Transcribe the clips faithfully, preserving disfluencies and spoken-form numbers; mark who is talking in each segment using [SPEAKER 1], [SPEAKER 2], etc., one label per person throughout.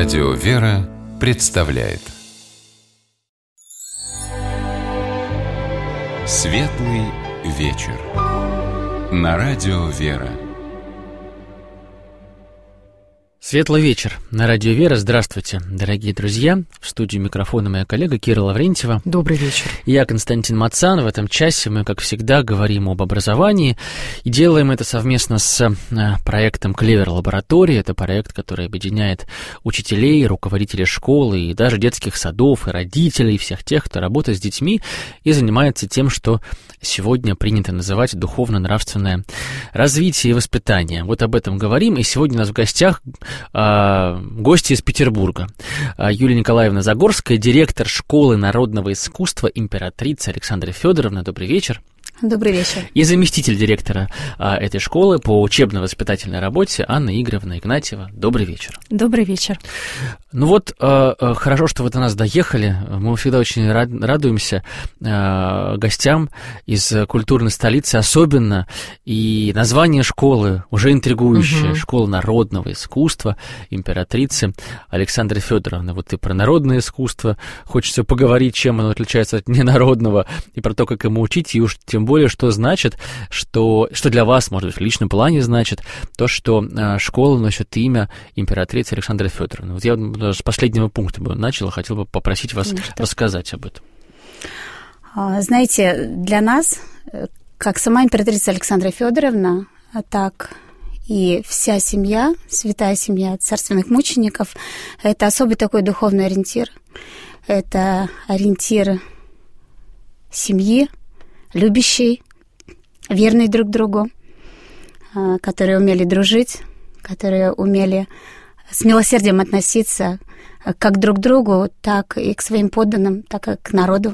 [SPEAKER 1] Радио «Вера» представляет Светлый вечер на Радио «Вера».
[SPEAKER 2] Светлый вечер на Радио «Вера». Здравствуйте, дорогие друзья. В студии микрофона моя коллега Кира Лаврентьева.
[SPEAKER 3] Добрый вечер.
[SPEAKER 2] Я Константин Мацан. В этом часе мы, как всегда, говорим об образовании. И делаем это совместно с проектом «Клевер Лаборатории». Это проект, который объединяет учителей, руководителей школы и даже детских садов, и родителей, и всех тех, кто работает с детьми и занимается тем, что сегодня принято называть духовно-нравственное развитие и воспитание. Вот об этом говорим. И сегодня у нас в гостях гости из Петербурга. Юлия Николаевна Загорская, директор школы народного искусства «Императрица» Александра Федоровна. Добрый вечер.
[SPEAKER 3] Добрый вечер.
[SPEAKER 2] И заместитель директора а, этой школы по учебно-воспитательной работе Анна Игоревна Игнатьева. Добрый вечер.
[SPEAKER 3] Добрый вечер.
[SPEAKER 2] Ну вот, а, а, хорошо, что вы до нас доехали. Мы всегда очень рад, радуемся а, гостям из культурной столицы особенно. И название школы уже интригующее. Угу. Школа народного искусства «Императрицы» Александры Федоровны. Вот и про народное искусство хочется поговорить, чем оно отличается от ненародного, и про то, как ему учить, и уж тем более, что значит, что, что для вас, может быть, в личном плане значит то, что э, школа носит имя императрицы Александры Федоровны. Вот я даже с последнего пункта бы начала, хотела бы попросить вас Конечно. рассказать об этом.
[SPEAKER 3] Знаете, для нас, как сама императрица Александра Федоровна, так и вся семья, святая семья царственных мучеников, это особый такой духовный ориентир. Это ориентир семьи, любящие, верные друг другу, которые умели дружить, которые умели с милосердием относиться как друг к другу, так и к своим подданным, так и к народу.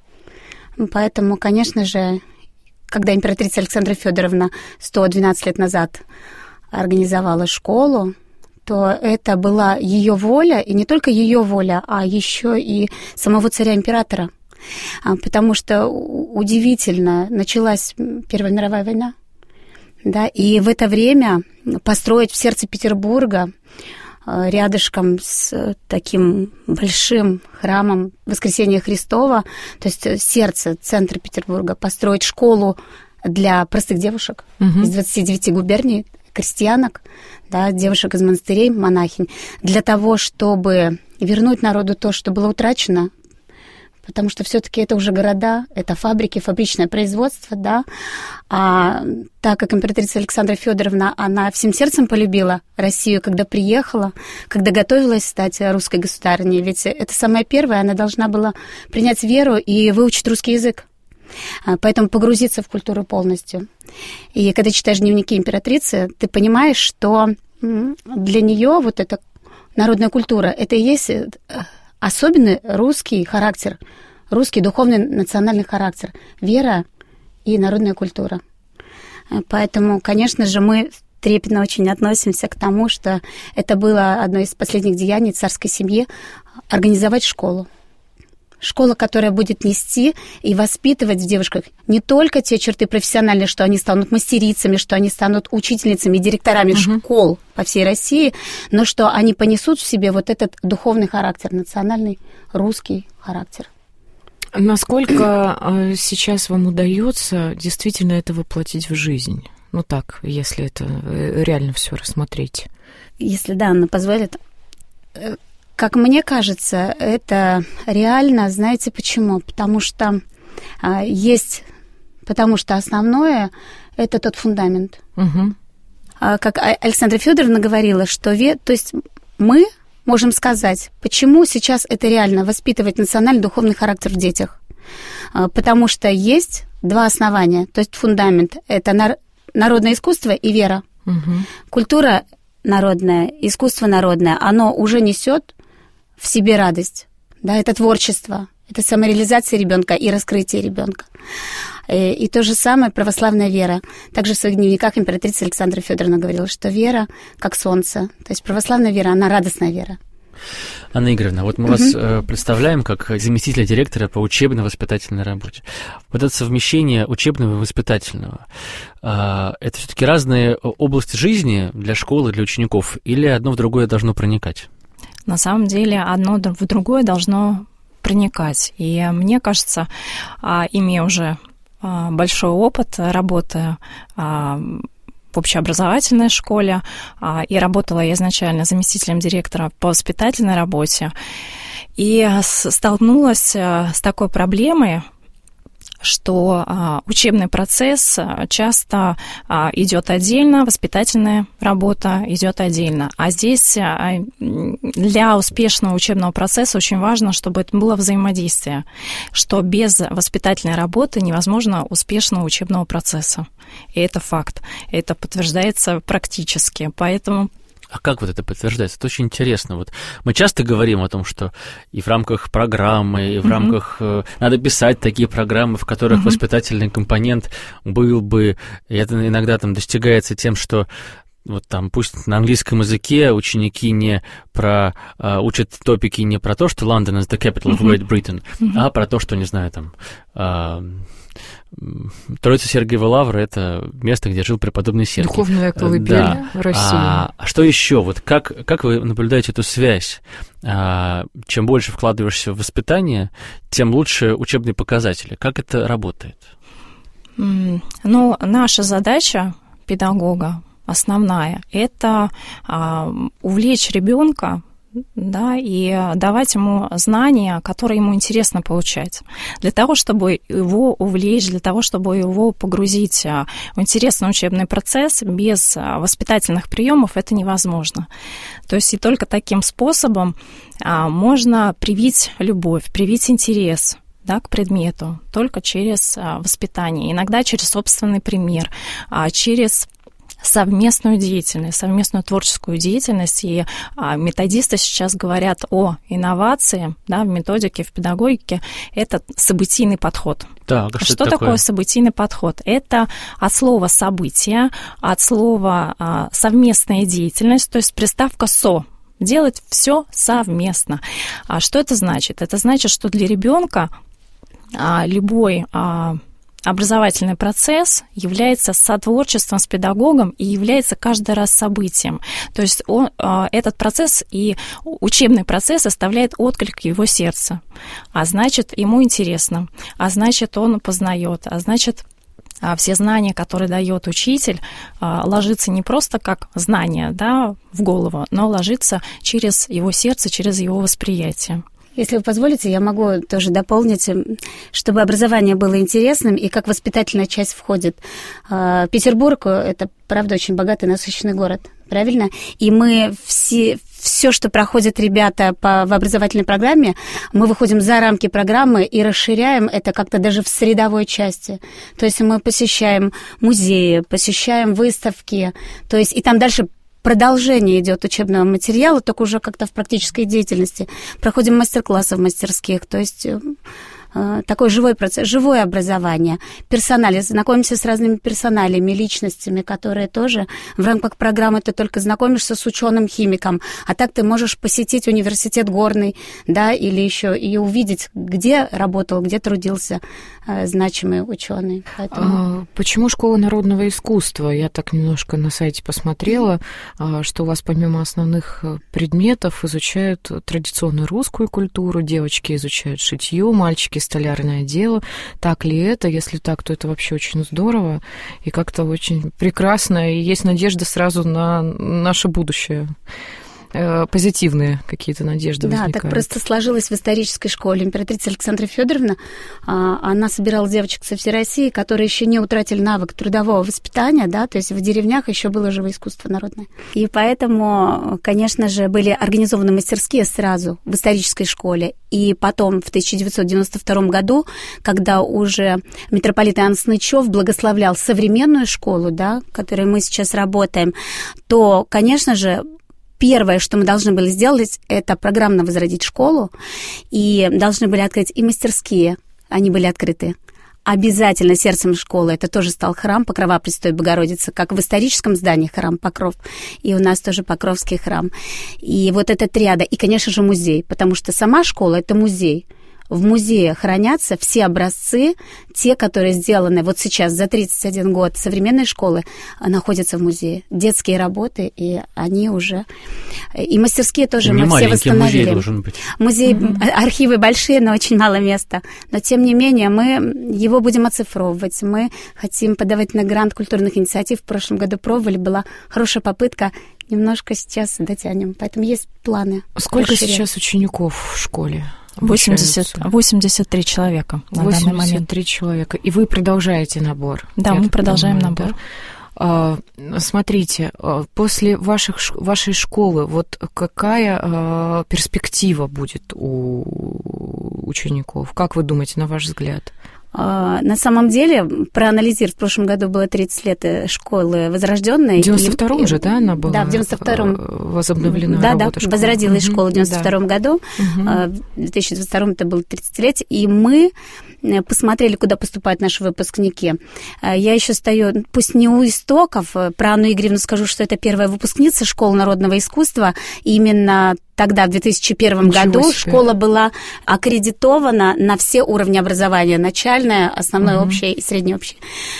[SPEAKER 3] Поэтому, конечно же, когда императрица Александра Федоровна сто двенадцать лет назад организовала школу, то это была ее воля, и не только ее воля, а еще и самого царя-императора. Потому что удивительно, началась Первая мировая война, да, и в это время построить в сердце Петербурга, рядышком с таким большим храмом Воскресения Христова, то есть сердце, центр Петербурга, построить школу для простых девушек угу. из двадцати девяти губерний, крестьянок, да, девушек из монастырей, монахинь, для того, чтобы вернуть народу то, что было утрачено, потому что все-таки это уже города, это фабрики, фабричное производство, да. А так как императрица Александра Федоровна, она всем сердцем полюбила Россию, когда приехала, когда готовилась стать русской государыней, ведь это самое первое, она должна была принять веру и выучить русский язык, поэтому погрузиться в культуру полностью. И когда читаешь дневники императрицы, ты понимаешь, что для нее вот эта народная культура, это и есть особенный русский характер, русский духовный национальный характер, вера и народная культура. Поэтому, конечно же, мы трепетно очень относимся к тому, что это было одно из последних деяний царской семьи – организовать школу. Школа, которая будет нести и воспитывать в девушках не только те черты профессиональные, что они станут мастерицами, что они станут учительницами, директорами uh-huh. школ по всей России, но что они понесут в себе вот этот духовный характер, национальный русский характер.
[SPEAKER 4] Насколько сейчас вам удается действительно это воплотить в жизнь? Ну так, если это реально все рассмотреть.
[SPEAKER 3] Если да, Анна позволит. Как мне кажется, это реально, знаете почему? Потому что а, есть, потому что основное – это тот фундамент. Угу. А, как Александра Федоровна говорила, что ве, то есть мы можем сказать, почему сейчас это реально воспитывать национальный духовный характер в детях. А, потому что есть два основания, то есть фундамент – это нар, народное искусство и вера. Угу. Культура народная, искусство народное, оно уже несет в себе радость, да, это творчество, это самореализация ребенка и раскрытие ребенка. И, и то же самое православная вера. Также в своих дневниках императрица Александра Федоровна говорила, что вера как солнце. То есть православная вера, она радостная вера.
[SPEAKER 2] Анна Игоревна, вот мы uh-huh. вас э, представляем как заместителя директора по учебно-воспитательной работе. Вот это совмещение учебного и воспитательного, э, это все-таки разные области жизни для школы, для учеников, или одно в другое должно проникать?
[SPEAKER 5] На самом деле одно в другое должно проникать. И мне кажется, имея уже большой опыт работы в общеобразовательной школе, и работала я изначально заместителем директора по воспитательной работе, и столкнулась с такой проблемой, что а, учебный процесс часто а, идет отдельно, воспитательная работа идет отдельно. А здесь а, для успешного учебного процесса очень важно, чтобы это было взаимодействие, что без воспитательной работы невозможно успешного учебного процесса. И это факт. Это подтверждается практически. Поэтому...
[SPEAKER 2] А как вот это подтверждается? Это очень интересно. Вот мы часто говорим о том, что и в рамках программы, и в mm-hmm. рамках... Э, надо писать такие программы, в которых mm-hmm. воспитательный компонент был бы... И это иногда там достигается тем, что вот там пусть на английском языке ученики не про... Э, учат топики не про то, что London is the capital of Great Britain, mm-hmm. а про то, что, не знаю, там... Э, Троица Сергиева Лавра — это место, где жил преподобный Сергий.
[SPEAKER 4] Духовная колыбель России.
[SPEAKER 2] А, а что еще? Вот как, как вы наблюдаете эту связь? А, чем больше вкладываешься в воспитание, тем лучше учебные показатели. Как это работает?
[SPEAKER 5] Mm, ну, наша задача педагога основная — это а, увлечь ребенка, да, и давать ему знания, которые ему интересно получать. Для того, чтобы его увлечь, для того, чтобы его погрузить в интересный учебный процесс, без воспитательных приемов это невозможно. То есть и только таким способом можно привить любовь, привить интерес, да, к предмету, только через воспитание, иногда через собственный пример, через совместную деятельность, совместную творческую деятельность. И а, методисты сейчас говорят о инновации, да, в методике, в педагогике. Это событийный подход.
[SPEAKER 2] Так, а что,
[SPEAKER 5] что
[SPEAKER 2] это
[SPEAKER 5] такое?
[SPEAKER 2] такое
[SPEAKER 5] Событийный подход? Это от слова «событие», от слова а, «совместная деятельность», то есть приставка «со». Делать все совместно. А что это значит? Это значит, что для ребенка а, любой... А, образовательный процесс является сотворчеством с педагогом и является каждый раз событием. То есть он, этот процесс и учебный процесс оставляет отклик в его сердце. А значит, ему интересно, а значит, он познает, а значит, все знания, которые дает учитель, ложатся не просто как знания, да, в голову, но ложатся через его сердце, через его восприятие.
[SPEAKER 3] Если вы позволите, я могу тоже дополнить, чтобы образование было интересным, и как воспитательная часть входит. Петербург – это, правда, очень богатый, насыщенный город, правильно? И мы все... Все, что проходят ребята по, в образовательной программе, мы выходим за рамки программы и расширяем это как-то даже в средовой части. То есть мы посещаем музеи, посещаем выставки, то есть и там дальше продолжение идет учебного материала, только уже как-то в практической деятельности. Проходим мастер-классы в мастерских, то есть такой живой процесс, живое образование, персонали, знакомимся с разными персоналями, личностями, которые тоже в рамках программы ты только знакомишься с ученым-химиком, а так ты можешь посетить университет Горный, да, или еще и увидеть, где работал, где трудился э, значимый ученый. Поэтому...
[SPEAKER 4] А почему школа народного искусства? Я так немножко на сайте посмотрела, что у вас помимо основных предметов изучают традиционную русскую культуру, девочки изучают шитье, мальчики столярное дело. Так ли это? Если так, то это вообще очень здорово и как-то очень прекрасно, и есть надежда сразу на наше будущее. Позитивные какие-то надежды
[SPEAKER 3] да,
[SPEAKER 4] возникают.
[SPEAKER 3] Да, так просто сложилось в исторической школе. Императрица Александра Федоровна, она собирала девочек со всей России, которые еще не утратили навык трудового воспитания, да, то есть в деревнях еще было живое искусство народное. И поэтому, конечно же, были организованы мастерские сразу в исторической школе. И потом, в тысяча девятьсот девяносто втором году, когда уже митрополит Иоанн Снычев благословлял современную школу, да, в которой мы сейчас работаем, то, конечно же, первое, что мы должны были сделать, это программно возродить школу, и должны были открыть и мастерские, они были открыты. Обязательно сердцем школы это тоже стал храм Покрова Пресвятой Богородицы, как в историческом здании храм Покров, и у нас тоже Покровский храм. И вот это триада, и, конечно же, музей, потому что сама школа – это музей. в музее хранятся все образцы, те, которые сделаны вот сейчас, за тридцать один год современной школы, находятся в музее. Детские работы, и они уже... И мастерские тоже мы все восстановили.
[SPEAKER 2] Музей должен быть.
[SPEAKER 3] Музей, mm-hmm. архивы большие, но очень мало места. Но, тем не менее, мы его будем оцифровывать. Мы хотим подавать на грант культурных инициатив. В прошлом году пробовали, была хорошая попытка. Немножко сейчас дотянем. Поэтому есть планы.
[SPEAKER 4] Сколько расширять. Сейчас учеников в школе?
[SPEAKER 5] восемьдесят, восемьдесят три человека на данный момент.
[SPEAKER 4] восемьдесят три человека. И вы продолжаете набор?
[SPEAKER 5] Да, мы продолжаем
[SPEAKER 4] понимаю,
[SPEAKER 5] набор.
[SPEAKER 4] Да? Смотрите, после ваших, вашей школы, вот какая перспектива будет у учеников? Как вы думаете, на ваш взгляд?
[SPEAKER 3] На самом деле, проанализировав, в прошлом году было тридцать лет школы возрожденной.
[SPEAKER 4] В девяносто втором же, да, она была?
[SPEAKER 3] Да, в девяносто втором
[SPEAKER 4] возобновлена
[SPEAKER 3] да,
[SPEAKER 4] работа
[SPEAKER 3] да,
[SPEAKER 4] школы.
[SPEAKER 3] возродилась
[SPEAKER 4] угу,
[SPEAKER 3] школа в девяносто втором да. году. Угу. В две тысячи двадцать втором это было тридцатилетие, и мы посмотрели, куда поступают наши выпускники. Я еще стою, пусть не у истоков, про Анну Игоревну скажу, что это первая выпускница школы народного искусства, и именно тогда, в две тысячи первом Ничего году, себе. Школа была аккредитована на все уровни образования, начальное, основное, угу. общее и среднее общее.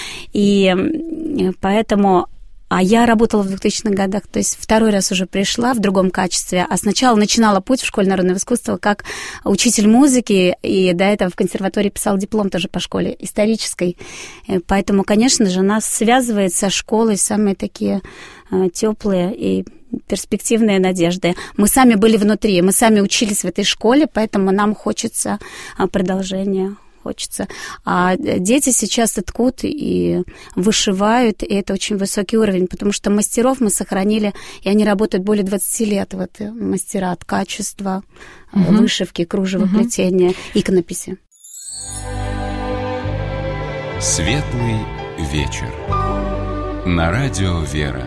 [SPEAKER 3] И поэтому... А я работала в двухтысячных годах, то есть второй раз уже пришла в другом качестве, а сначала начинала путь в школе народного искусства как учитель музыки, и до этого в консерватории писала диплом тоже по школе исторической. Поэтому, конечно же, нас связывает со школой самые такие теплые и перспективные надежды. Мы сами были внутри, мы сами учились в этой школе, поэтому нам хочется продолжения. Хочется. А дети сейчас ткут и вышивают, и это очень высокий уровень, потому что мастеров мы сохранили, и они работают более двадцати лет, вот мастера ткачества, угу. вышивки, кружевоплетения, угу. иконописи.
[SPEAKER 1] Светлый вечер. На радио «Вера».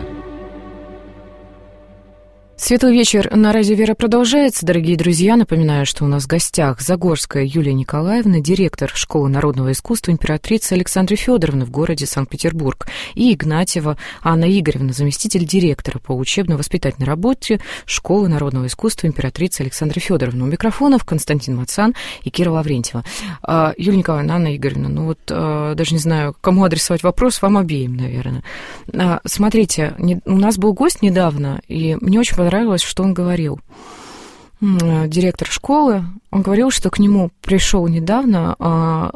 [SPEAKER 4] Светлый вечер на радио «Вера» продолжается. Дорогие друзья, напоминаю, что у нас в гостях Загорская Юлия Николаевна, директор школы народного искусства императрицы Александры Федоровны в городе Санкт-Петербург, и Игнатьева Анна Игоревна, заместитель директора по учебно-воспитательной работе школы народного искусства императрицы Александры Федоровны. У микрофонов Константин Мацан и Кира Лаврентьева. Юлия Николаевна, Анна Игоревна, ну вот даже не знаю, кому адресовать вопрос, вам обеим, наверное. Смотрите, у нас был гость недавно, и мне очень понравилось, что он говорил. Директор школы, он говорил, что к нему пришел недавно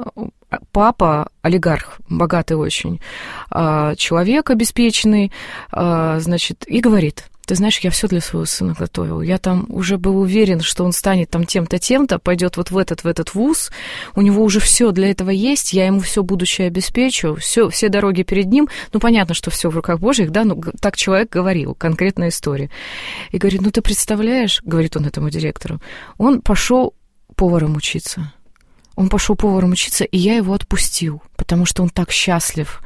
[SPEAKER 4] папа, олигарх, богатый очень, человек обеспеченный, значит, и говорит: ты знаешь, я все для своего сына готовил. Я там уже был уверен, что он станет там тем-то, тем-то, пойдет вот в этот, в этот вуз. У него уже все для этого есть. Я ему все будущее обеспечу. Все, все дороги перед ним. Ну, понятно, что все в руках Божьих, да, ну, так человек говорил, конкретная история. И говорит: ну, ты представляешь, говорит он этому директору, он пошел поваром учиться. Он пошел поваром учиться, и я его отпустил, потому что он так счастлив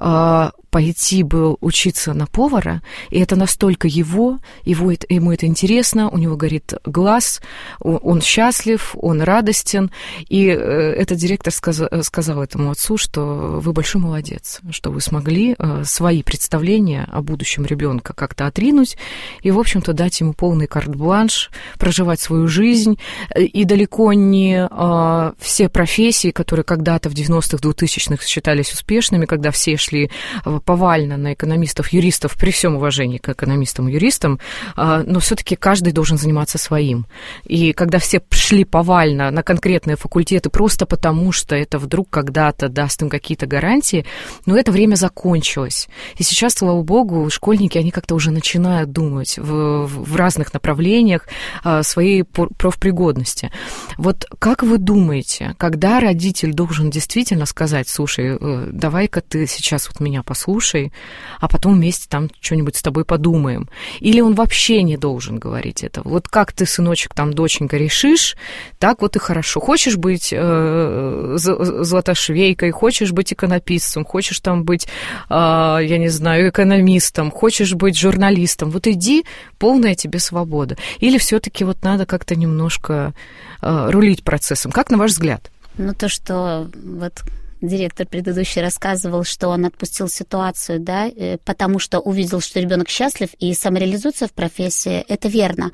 [SPEAKER 4] пойти был учиться на повара, и это настолько его, его это, ему это интересно, у него горит глаз, он счастлив, он радостен, и этот директор сказал, сказал этому отцу, что вы большой молодец, что вы смогли свои представления о будущем ребенка как-то отринуть и, в общем-то, дать ему полный карт-бланш, проживать свою жизнь, и далеко не все профессии, которые когда-то в девяностых, двухтысячных считались успешными, когда все шли повально на экономистов, юристов, при всем уважении к экономистам и юристам, но все-таки каждый должен заниматься своим. И когда все шли повально на конкретные факультеты просто потому, что это вдруг когда-то даст им какие-то гарантии, но это время закончилось. И сейчас, слава богу, школьники, они как-то уже начинают думать в, в разных направлениях своей профпригодности. Вот как вы думаете, когда родитель должен действительно сказать: слушай, давай-ка ты сейчас вот меня послушай, а потом вместе там что-нибудь с тобой подумаем. Или он вообще не должен говорить этого. Вот как ты, сыночек, там, доченька, решишь, так вот и хорошо. Хочешь быть э, златошвейкой, хочешь быть иконописцем, хочешь там быть, э, я не знаю, экономистом, хочешь быть журналистом, вот иди, полная тебе свобода. Или все-таки вот надо как-то немножко э, рулить процессом. Как на ваш взгляд?
[SPEAKER 3] Ну, то, что вот директор предыдущий рассказывал, что он отпустил ситуацию, да, потому что увидел, что ребенок счастлив и самореализуется в профессии, это верно.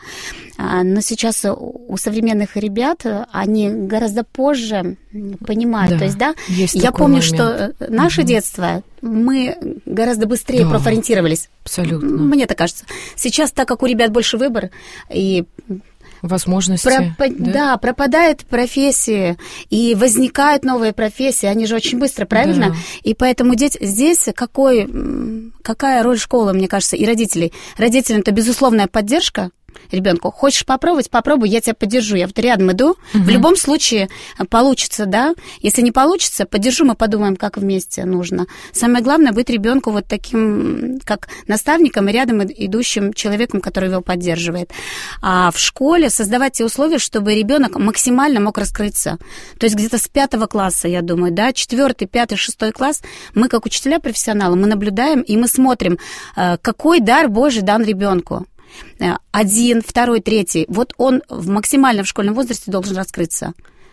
[SPEAKER 3] Но сейчас у современных ребят они гораздо позже понимают.
[SPEAKER 4] Да,
[SPEAKER 3] то есть, да,
[SPEAKER 4] есть
[SPEAKER 3] я помню,
[SPEAKER 4] момент.
[SPEAKER 3] что наше угу. детство, мы гораздо быстрее да, профориентировались.
[SPEAKER 4] Абсолютно.
[SPEAKER 3] Мне так кажется. Сейчас, так как у ребят больше выбор и
[SPEAKER 4] возможности.
[SPEAKER 3] Пропа-
[SPEAKER 4] да?
[SPEAKER 3] да, пропадает профессии, и возникают новые профессии, они же очень быстро, правильно?
[SPEAKER 4] Да.
[SPEAKER 3] И поэтому здесь, здесь какой, какая роль школы, мне кажется, и родителей? Родителям это безусловная поддержка ребенку. Хочешь попробовать, попробуй, я тебя поддержу. Я вот рядом иду. Угу. В любом случае получится, да. Если не получится, поддержу, мы подумаем, как вместе нужно. Самое главное быть ребенку вот таким, как наставником и рядом идущим человеком, который его поддерживает. А в школе создавать те условия, чтобы ребенок максимально мог раскрыться. То есть где-то с пятого класса, я думаю, да, четвертый, пятый, шестой класс, мы как учителя профессионалы, мы наблюдаем и мы смотрим, какой дар Божий дан ребенку. Один, второй, третий. Вот он в максимально в школьном возрасте должен раскрыться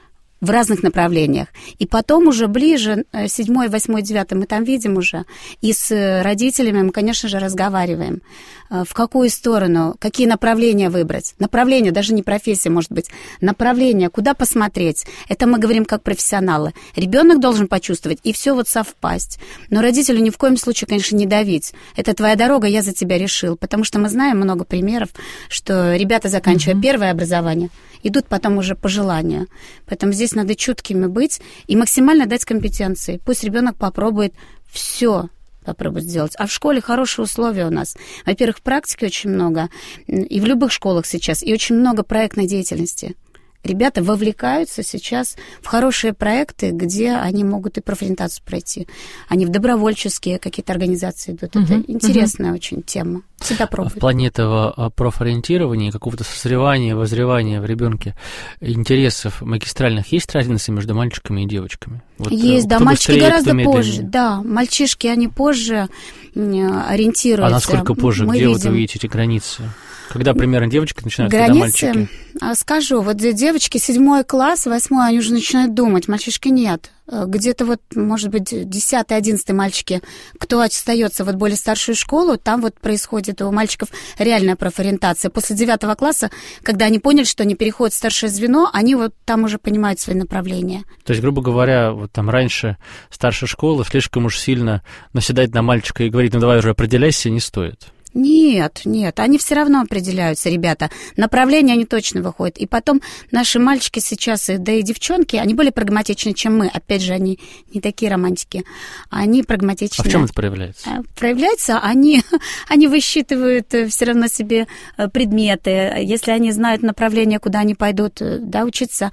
[SPEAKER 3] в разных направлениях. И потом уже ближе, седьмой, восьмой, девятый, мы там видим уже. И с родителями мы, конечно же, разговариваем. В какую сторону, какие направления выбрать. Направление, даже не профессия, может быть. Направление, куда посмотреть. Это мы говорим как профессионалы. Ребенок должен почувствовать, и все вот совпасть. Но родителю ни в коем случае, конечно, не давить. Это твоя дорога, я за тебя решил. Потому что мы знаем много примеров, что ребята, заканчивая mm-hmm. первое образование, идут потом уже по желанию. Поэтому здесь надо чуткими быть и максимально дать компетенции. Пусть ребенок попробует все попробовать сделать. А в школе хорошие условия у нас. Во-первых, практики очень много, и в любых школах сейчас, и очень много проектной деятельности. Ребята вовлекаются сейчас в хорошие проекты, где они могут и профориентацию пройти. Они в добровольческие какие-то организации идут. Uh-huh. Это интересная uh-huh. очень тема. Всегда пробуют.
[SPEAKER 2] В плане этого профориентирования, какого-то созревания, возревания в ребенке интересов магистральных есть разница между мальчиками и девочками? Вот
[SPEAKER 3] есть, да, мальчики быстрее, гораздо позже. Да, мальчишки, они позже ориентируются.
[SPEAKER 2] А насколько позже?
[SPEAKER 3] Мы
[SPEAKER 2] Где
[SPEAKER 3] видим...
[SPEAKER 2] вот вы видите эти границы? Когда примерно девочки начинают,
[SPEAKER 3] Границы,
[SPEAKER 2] когда мальчики?
[SPEAKER 3] Скажу, вот девочки седьмой класс, восьмой, они уже начинают думать, мальчишки нет. Где-то вот, может быть, десятый, одиннадцатый мальчики, кто остается вот более старшую школу, там вот происходит у мальчиков реальная профориентация. После девятого класса, когда они поняли, что они переходят в старшее звено, они вот там уже понимают свои направления.
[SPEAKER 2] То есть, грубо говоря, вот там раньше старшая школа слишком уж сильно наседать на мальчика и говорить, ну давай уже определяйся, не стоит.
[SPEAKER 3] Нет, нет, они все равно определяются, ребята. Направления они точно выходят. И потом наши мальчики сейчас, да и девчонки, они более прагматичны, чем мы. Опять же, они не такие романтики. Они прагматичны.
[SPEAKER 2] А в чем это проявляется?
[SPEAKER 3] Проявляется, они, они высчитывают все равно себе предметы. Если они знают направление, куда они пойдут, да, учиться,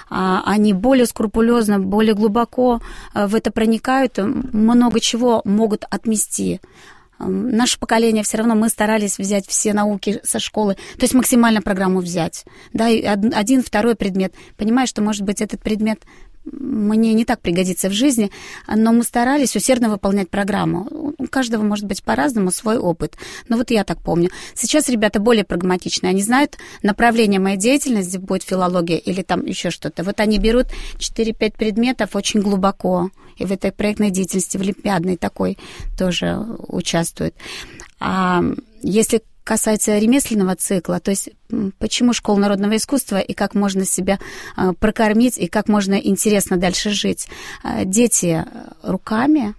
[SPEAKER 3] они более скрупулезно, более глубоко в это проникают, много чего могут отмести. Наше поколение все равно мы старались взять все науки со школы, то есть максимально программу взять, да, и один, второй предмет. Понимаю, что, может быть, этот предмет мне не так пригодится в жизни, но мы старались усердно выполнять программу. У каждого, может быть, по-разному свой опыт. Но вот я так помню. Сейчас ребята более прагматичные. Они знают направление моей деятельности, будет филология или там еще что-то. Вот они берут четыре-пять предметов очень глубоко. И в этой проектной деятельности, в олимпиадной такой тоже участвуют. А если касается ремесленного цикла, то есть почему школа народного искусства и как можно себя прокормить, и как можно интересно дальше жить. Дети руками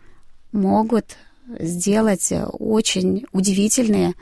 [SPEAKER 3] могут сделать очень удивительные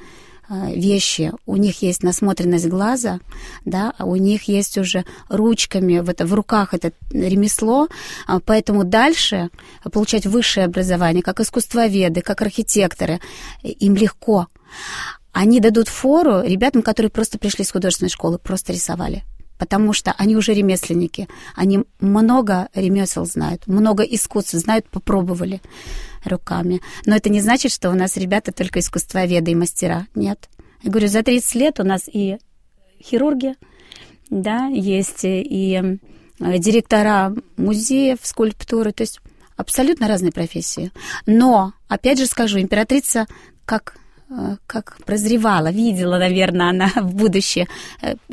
[SPEAKER 3] вещи. У них есть насмотренность глаза, да, у них есть уже ручками в, это, в руках это ремесло, поэтому дальше получать высшее образование, как искусствоведы, как архитекторы, им легко. Они дадут фору ребятам, которые просто пришли с художественной школы, просто рисовали. Потому что они уже ремесленники. Они много ремесел знают, много искусств знают, попробовали руками. Но это не значит, что у нас ребята только искусствоведы и мастера. Нет. Я говорю, за тридцать лет у нас и хирурги, да, есть и директора музеев, скульптуры, то есть абсолютно разные профессии. Но, опять же скажу, императрица как, как прозревала, видела, наверное, она в будущее,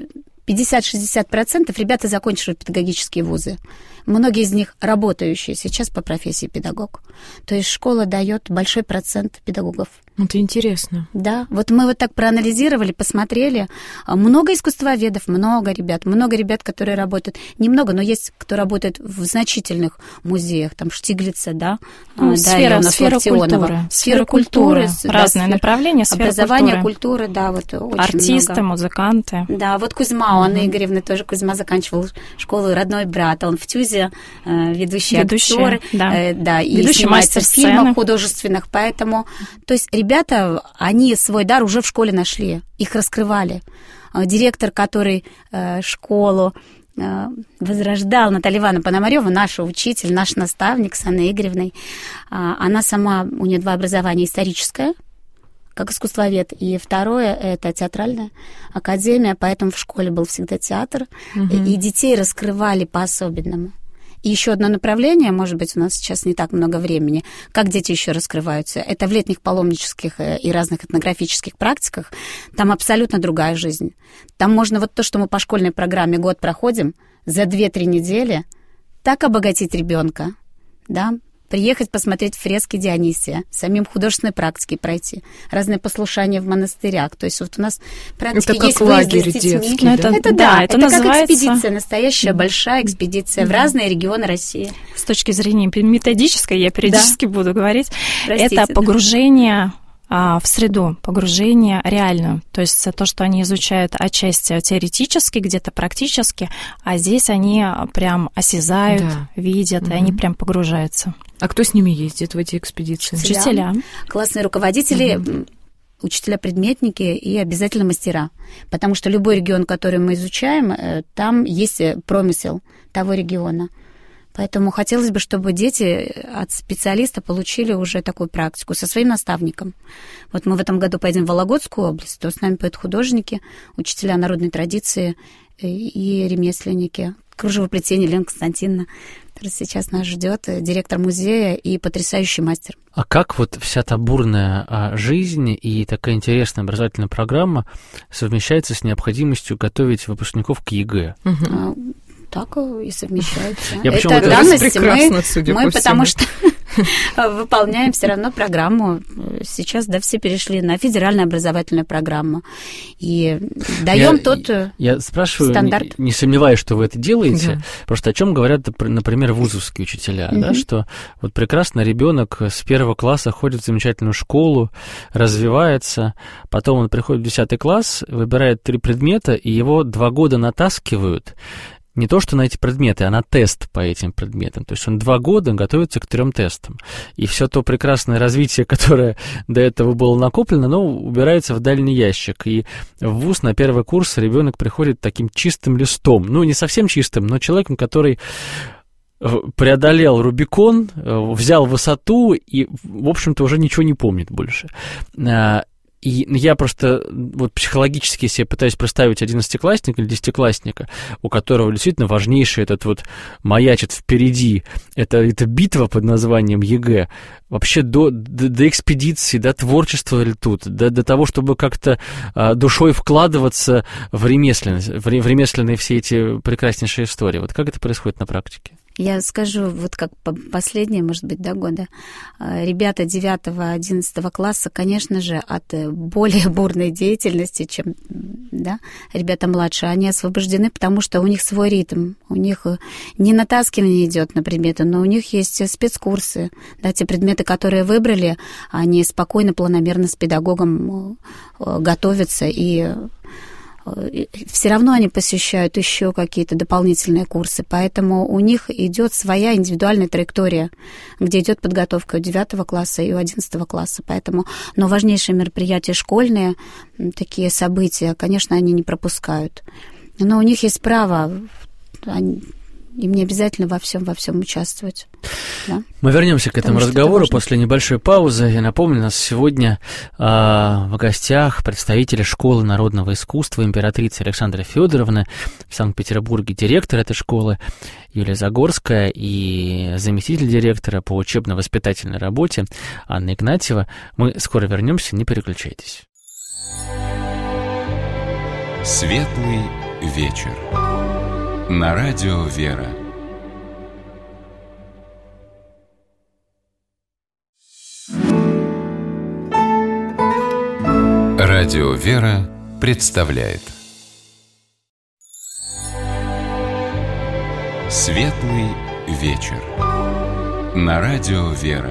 [SPEAKER 3] пятьдесят-шестьдесят процентов ребята закончили педагогические вузы. Многие из них работающие сейчас по профессии педагог. То есть школа дает большой процент педагогов.
[SPEAKER 4] Это интересно.
[SPEAKER 3] Да, вот мы вот так проанализировали, посмотрели. Много искусствоведов, много ребят, много ребят, которые работают. Немного, но есть, кто работает в значительных музеях, там Штиглица, да,
[SPEAKER 5] ну,
[SPEAKER 3] да,
[SPEAKER 5] сфера, сфера культуры.
[SPEAKER 3] Сфера культуры.
[SPEAKER 5] Разные
[SPEAKER 3] да,
[SPEAKER 5] направления, сфера
[SPEAKER 3] образование,
[SPEAKER 5] культуры.
[SPEAKER 3] культуры, да, вот очень
[SPEAKER 5] артисты,
[SPEAKER 3] много.
[SPEAKER 5] Музыканты.
[SPEAKER 3] Да, вот Кузьма, у Анны угу. Игоревны тоже. Кузьма заканчивал школу «Родной брат». Он в ТЮЗе э, ведущий, ведущий актер. Да, э, да и
[SPEAKER 5] ведущий
[SPEAKER 3] снимается
[SPEAKER 5] мастер
[SPEAKER 3] в фильмах художественных. Поэтому, то есть ребята, они свой дар уже в школе нашли, их раскрывали. Директор, который э, школу э, возрождал, Наталья Ивановна Пономарёва, наша учитель, наш наставник с Анной Игоревной, э, она сама, у нее два образования: историческое, как искусствовед, и второе — это театральная академия, поэтому в школе был всегда театр, угу. и детей раскрывали по-особенному. И еще одно направление, может быть, у нас сейчас не так много времени, как дети еще раскрываются. Это в летних паломнических и разных этнографических практиках. Там абсолютно другая жизнь. Там можно вот то, что мы по школьной программе год проходим, за две-три недели так обогатить ребенка, да, приехать посмотреть фрески Дионисия, самим художественной практики пройти, разные послушания в монастырях. То есть вот у нас практики
[SPEAKER 4] это
[SPEAKER 3] есть,
[SPEAKER 4] как
[SPEAKER 3] выезды с
[SPEAKER 4] детский,
[SPEAKER 3] детьми.
[SPEAKER 4] Да?
[SPEAKER 3] Это, это
[SPEAKER 5] да,
[SPEAKER 3] да,
[SPEAKER 5] это,
[SPEAKER 3] это
[SPEAKER 5] называется...
[SPEAKER 3] как экспедиция, настоящая большая экспедиция mm-hmm. в разные регионы России.
[SPEAKER 5] С точки зрения методической, я периодически да. буду говорить,
[SPEAKER 3] Простите,
[SPEAKER 5] это
[SPEAKER 3] да.
[SPEAKER 5] погружение в среду, погружение реальную. То есть то, что они изучают отчасти теоретически, где-то практически, а здесь они прям осязают, да. видят, угу. и они прям погружаются.
[SPEAKER 4] А кто с ними ездит в эти экспедиции?
[SPEAKER 3] Учителя.
[SPEAKER 5] Учителя.
[SPEAKER 3] Классные руководители, угу. учителя-предметники и обязательно мастера. Потому что любой регион, который мы изучаем, там есть промысел того региона. Поэтому хотелось бы, чтобы дети от специалиста получили уже такую практику со своим наставником. Вот мы в этом году поедем в Вологодскую область, то с нами поедут художники, учителя народной традиции и ремесленники. Кружевоплетение Лена Константиновна, которая сейчас нас ждет, директор музея и потрясающий мастер.
[SPEAKER 2] А как вот вся та бурная жизнь и такая интересная образовательная программа совмещается с необходимостью готовить выпускников к ЕГЭ?
[SPEAKER 3] Угу. Так и совмещается.
[SPEAKER 2] Я
[SPEAKER 3] это данность, мы, мы потому что выполняем все равно программу. Сейчас, да, все перешли на федеральную образовательную программу. И даем тот
[SPEAKER 2] Я спрашиваю,
[SPEAKER 3] стандарт.
[SPEAKER 2] Не, не сомневаюсь, что вы это делаете, да. Просто о чем говорят, например, вузовские учителя, угу. да, что вот прекрасно ребенок с первого класса ходит в замечательную школу, развивается, потом он приходит в десятый класс, выбирает три предмета, и его два года натаскивают не то, что на эти предметы, а на тест по этим предметам. То есть он два года готовится к трем тестам. И все то прекрасное развитие, которое до этого было накоплено, оно убирается в дальний ящик. И в вуз на первый курс ребенок приходит таким чистым листом. Ну, не совсем чистым, но человеком, который преодолел Рубикон, взял высоту и, в общем-то, уже ничего не помнит больше. И я просто вот психологически себе пытаюсь представить одиннадцатиклассника или десятиклассника, у которого действительно важнейший этот вот маячит впереди, это, это битва под названием ЕГЭ, вообще до, до, до экспедиции, до творчества ли тут, до, до того, чтобы как-то а, душой вкладываться в ремесленность, в, в ремесленные все эти прекраснейшие истории. Вот как это происходит на практике?
[SPEAKER 3] Я скажу, вот как последние, может быть, до года. Ребята девятого-одиннадцатого класса, конечно же, от более бурной деятельности, чем да, ребята младшие, они освобождены, потому что у них свой ритм. У них не натаскивание идет на предметы, но у них есть спецкурсы. Да, те предметы, которые выбрали, они спокойно, планомерно с педагогом готовятся, и все равно они посещают еще какие-то дополнительные курсы, поэтому у них идет своя индивидуальная траектория, где идет подготовка у девятого класса и у одиннадцатого класса, поэтому, но важнейшие мероприятия школьные, такие события, конечно, они не пропускают, но у них есть право, они, им не обязательно во всем, во всем участвовать. Да?
[SPEAKER 2] Мы вернемся к этому разговору после небольшой паузы. Я напомню, у нас сегодня э, в гостях представители Школы народного искусства императрицы Александры Федоровны в Санкт-Петербурге, директор этой школы Юлия Загорская и заместитель директора по учебно-воспитательной работе Анна Игнатьева. Мы скоро вернемся, не переключайтесь.
[SPEAKER 1] Светлый вечер. На радио «Вера». Радио «Вера» представляет Светлый вечер. На радио «Вера».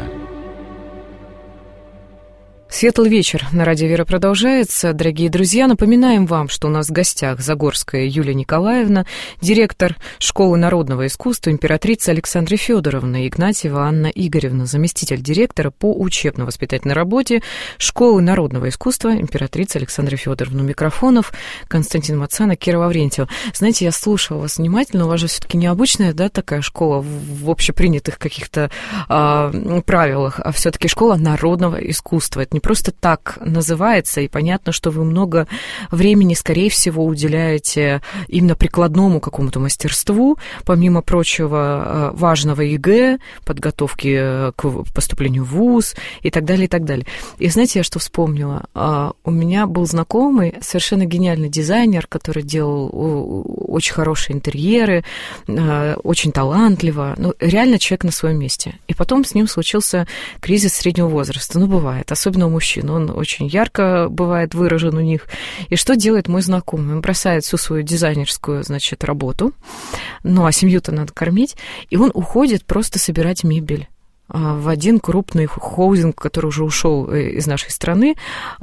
[SPEAKER 4] Светлый вечер на радио «Вера» продолжается. Дорогие друзья, напоминаем вам, что у нас в гостях Загорская Юлия Николаевна, директор Школы народного искусства императрица Александра Федоровна, и Игнатьева Анна Игоревна, заместитель директора по учебно-воспитательной работе Школы народного искусства императрицы Александры Федоровны. У микрофонов Константин Мацана, Кира Лаврентьева. Знаете, я слушала вас внимательно, у вас же все-таки необычная, да, такая школа в общепринятых каких-то а, правилах, а все-таки школа народного искусства. Это не просто так называется, и понятно, что вы много времени, скорее всего, уделяете именно прикладному какому-то мастерству, помимо прочего важного ЕГЭ, подготовки к поступлению в вуз и так далее, и так далее. И знаете, я что вспомнила? У меня был знакомый, совершенно гениальный дизайнер, который делал очень хорошие интерьеры, очень талантливо, ну, реально человек на своем месте. И потом с ним случился кризис среднего возраста. Ну, бывает, особенно у мужчин, он очень ярко бывает выражен у них. И что делает мой знакомый? Он бросает всю свою дизайнерскую, значит, работу, ну, а семью-то надо кормить, и он уходит просто собирать мебель в один крупный холдинг, который уже ушел из нашей страны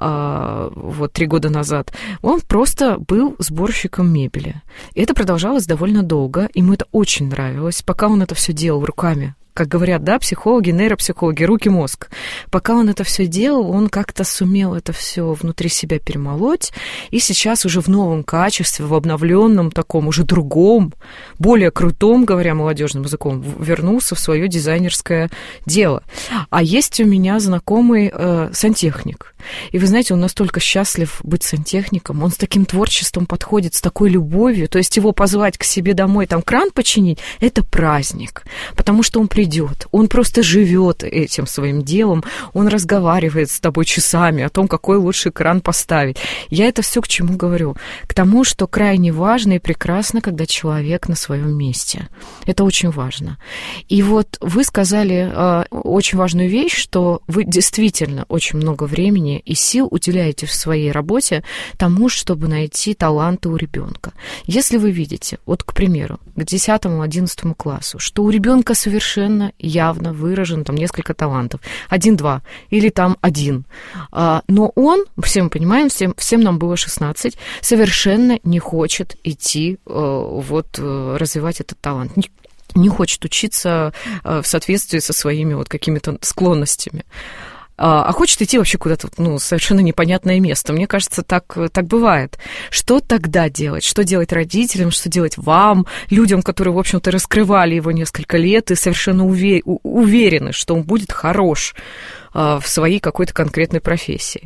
[SPEAKER 4] вот три года назад. Он просто был сборщиком мебели. И это продолжалось довольно долго, ему это очень нравилось, пока он это все делал руками. Как говорят, да, психологи, нейропсихологи, руки-мозг. Пока он это все делал, он как-то сумел это все внутри себя перемолоть, и сейчас уже в новом качестве, в обновленном таком, уже другом, более крутом, говоря молодежным языком, вернулся в свое дизайнерское дело. А есть у меня знакомый э, сантехник. И вы знаете, он настолько счастлив быть сантехником, он с таким творчеством подходит, с такой любовью, то есть его позвать к себе домой, там кран починить, это праздник, потому что он придет, он просто живет этим своим делом, он разговаривает с тобой часами о том, какой лучший кран поставить. Я это все к чему говорю? К тому, что крайне важно и прекрасно, когда человек на своем месте. Это очень важно. И вот вы сказали э, очень важную вещь, что вы действительно очень много времени и сил уделяете в своей работе тому, чтобы найти таланты у ребенка. Если вы видите, вот, к примеру, к десятому-одиннадцатому классу, что у ребенка совершенно явно выражено там несколько талантов, один-два или там один, но он, все мы понимаем, всем, всем нам было шестнадцать, совершенно не хочет идти вот развивать этот талант, не, не хочет учиться в соответствии со своими вот какими-то склонностями. А хочет идти вообще куда-то, ну, совершенно непонятное место. Мне кажется, так, так бывает. Что тогда делать? Что делать родителям? Что делать вам, людям, которые, в общем-то, раскрывали его несколько лет и совершенно уве- уверены, что он будет хорош а, в своей какой-то конкретной профессии?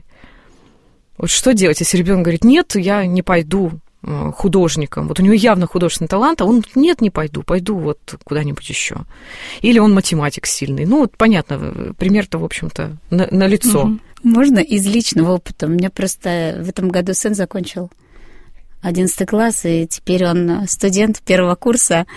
[SPEAKER 4] Вот что делать, если ребенок говорит: нет, я не пойду художником, вот у него явно художественный талант, а он: нет, не пойду, пойду вот куда-нибудь еще. Или он математик сильный. Ну, вот понятно, пример-то, в общем-то, на, на лицо.
[SPEAKER 3] Угу. Можно из личного опыта? У меня просто в этом году сын закончил одиннадцатый класс, и теперь он студент первого курса.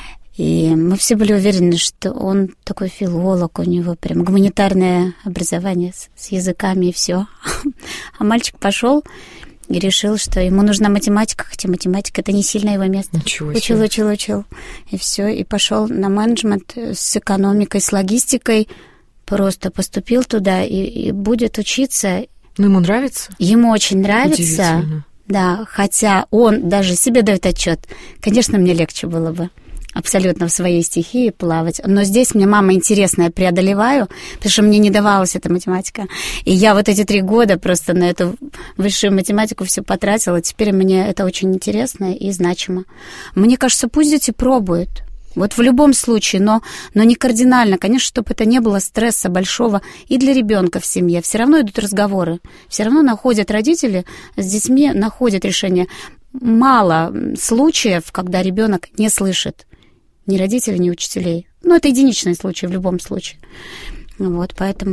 [SPEAKER 3] И мы все были уверены, что он такой филолог, у него прям гуманитарное образование с, с языками и все. А мальчик пошел и решил, что ему нужна математика, хотя математика — это не сильно его место.
[SPEAKER 4] Ничего себе.
[SPEAKER 3] Учил, учил, учил. И все, и пошел на менеджмент с экономикой, с логистикой. Просто поступил туда и, и будет учиться.
[SPEAKER 4] Ну, ему нравится?
[SPEAKER 3] Ему очень нравится. Да, хотя он даже себе дает отчет. Конечно, мне легче было бы абсолютно в своей стихии плавать. Но здесь мне мама интересная преодолеваю, потому что мне не давалась эта математика. И я вот эти три года просто на эту высшую математику все потратила. Теперь мне это очень интересно и значимо. Мне кажется, пусть дети пробуют. Вот в любом случае, но, но не кардинально. Конечно, чтобы это не было стресса большого и для ребенка в семье. Все равно идут разговоры. Все равно находят родители с детьми, находят решение. Мало случаев, когда ребенок не слышит ни родителей, ни учителей. Ну, это единичный случай в любом случае. Вот, поэтому...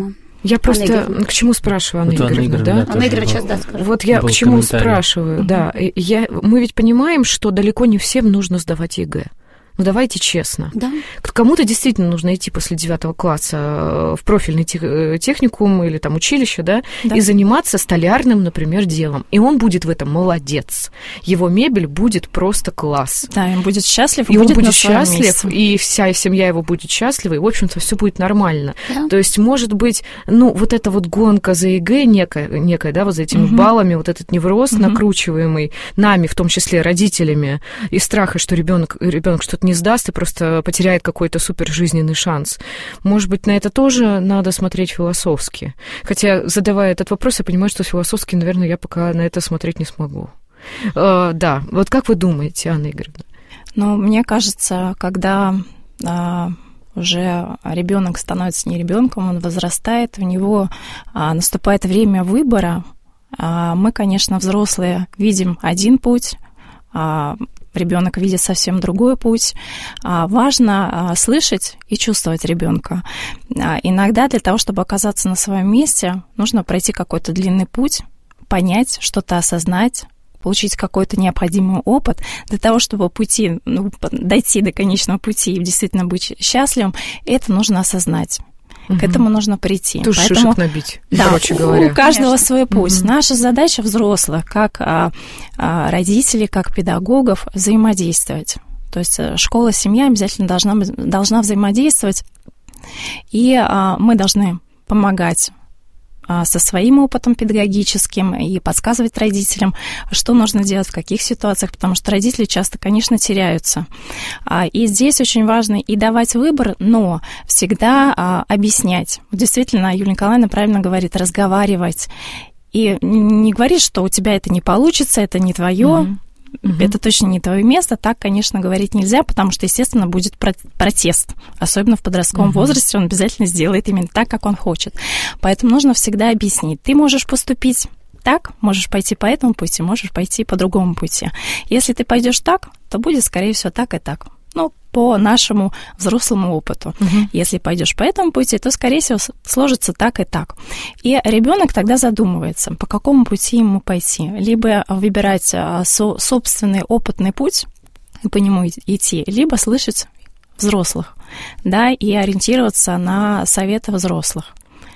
[SPEAKER 4] Я просто
[SPEAKER 3] Анна
[SPEAKER 4] к чему спрашиваю, Анна
[SPEAKER 2] Вот
[SPEAKER 4] Игоревна,
[SPEAKER 2] Игоревна,
[SPEAKER 4] да?
[SPEAKER 2] да,
[SPEAKER 3] Анна Игоревна
[SPEAKER 2] был.
[SPEAKER 3] сейчас, да, скажет.
[SPEAKER 4] Вот я
[SPEAKER 2] Был
[SPEAKER 4] к чему
[SPEAKER 2] комментарий.
[SPEAKER 4] спрашиваю,
[SPEAKER 3] Мгм.
[SPEAKER 4] да. Я, мы ведь понимаем, что далеко не всем нужно сдавать ЕГЭ. Ну, давайте честно.
[SPEAKER 3] Да.
[SPEAKER 4] Кому-то действительно нужно идти после девятого класса в профильный тех- техникум или там училище, да,
[SPEAKER 5] Да.
[SPEAKER 4] и заниматься столярным, например, делом. И он будет в этом молодец. Его мебель будет просто класс.
[SPEAKER 5] Да, он будет счастлив,
[SPEAKER 4] И он
[SPEAKER 5] будет,
[SPEAKER 4] будет
[SPEAKER 5] на своем
[SPEAKER 4] счастлив,
[SPEAKER 5] месте.
[SPEAKER 4] и вся семья его будет счастлива, и, в общем-то, все будет нормально.
[SPEAKER 3] Да.
[SPEAKER 4] То есть, может быть, ну, вот эта вот гонка за ЕГЭ некая, некая да, вот за этими
[SPEAKER 5] Мгм.
[SPEAKER 4] баллами, вот этот невроз,
[SPEAKER 5] Мгм.
[SPEAKER 4] накручиваемый нами, в том числе родителями, из страха, что ребенок, ребенок что-то не сдаст и просто потеряет какой-то супержизненный шанс. Может быть, на это тоже надо смотреть философски. Хотя, задавая этот вопрос, я понимаю, что философски, наверное, я пока на это смотреть не смогу. Э, да, вот как вы думаете, Анна Игоревна?
[SPEAKER 5] Но мне кажется, когда а, уже ребенок становится не ребенком, он возрастает, у него а, наступает время выбора. А, мы, конечно, взрослые, видим один путь, а, ребенок видит совсем другой путь. А, важно а, слышать и чувствовать ребенка. А, иногда для того, чтобы оказаться на своем месте, нужно пройти какой-то длинный путь, понять, что-то осознать, получить какой-то необходимый опыт для того, чтобы пути, ну, дойти до конечного пути и действительно быть счастливым, это нужно осознать. К этому нужно прийти.
[SPEAKER 4] Тоже
[SPEAKER 5] Поэтому,
[SPEAKER 4] шишек набить,
[SPEAKER 5] да,
[SPEAKER 4] короче
[SPEAKER 5] у,
[SPEAKER 4] говоря.
[SPEAKER 5] у каждого
[SPEAKER 3] Конечно.
[SPEAKER 5] свой путь.
[SPEAKER 4] Мгм.
[SPEAKER 5] Наша задача взрослых, как а, а, родителей, как педагогов, взаимодействовать. То есть э, школа, семья обязательно должна, быть- должна взаимодействовать, и а, мы должны помогать а, со своим опытом педагогическим и подсказывать родителям, что нужно делать, в каких ситуациях, потому что родители часто, конечно, теряются. А, И здесь очень важно и давать выбор, но всегда а, объяснять. Вот действительно, Юлия Николаевна правильно говорит, разговаривать. И не говорить, что у тебя это не получится, это не твое,
[SPEAKER 4] Мгм. Мгм.
[SPEAKER 5] это точно не твое место. Так, конечно, говорить нельзя, потому что, естественно, будет про- протест. Особенно в подростковом
[SPEAKER 4] Мгм.
[SPEAKER 5] возрасте он обязательно сделает именно так, как он хочет. Поэтому нужно всегда объяснить. Ты можешь поступить так, можешь пойти по этому пути, можешь пойти по другому пути. Если ты пойдешь так, то будет, скорее всего, так и так. Ну, по нашему взрослому опыту.
[SPEAKER 4] Мгм.
[SPEAKER 5] Если пойдешь по этому пути, то, скорее всего, с- сложится так и так. И ребенок тогда задумывается, по какому пути ему пойти. Либо выбирать а, со- собственный опытный путь и по нему и- идти, либо слышать взрослых, да, и ориентироваться на советы взрослых.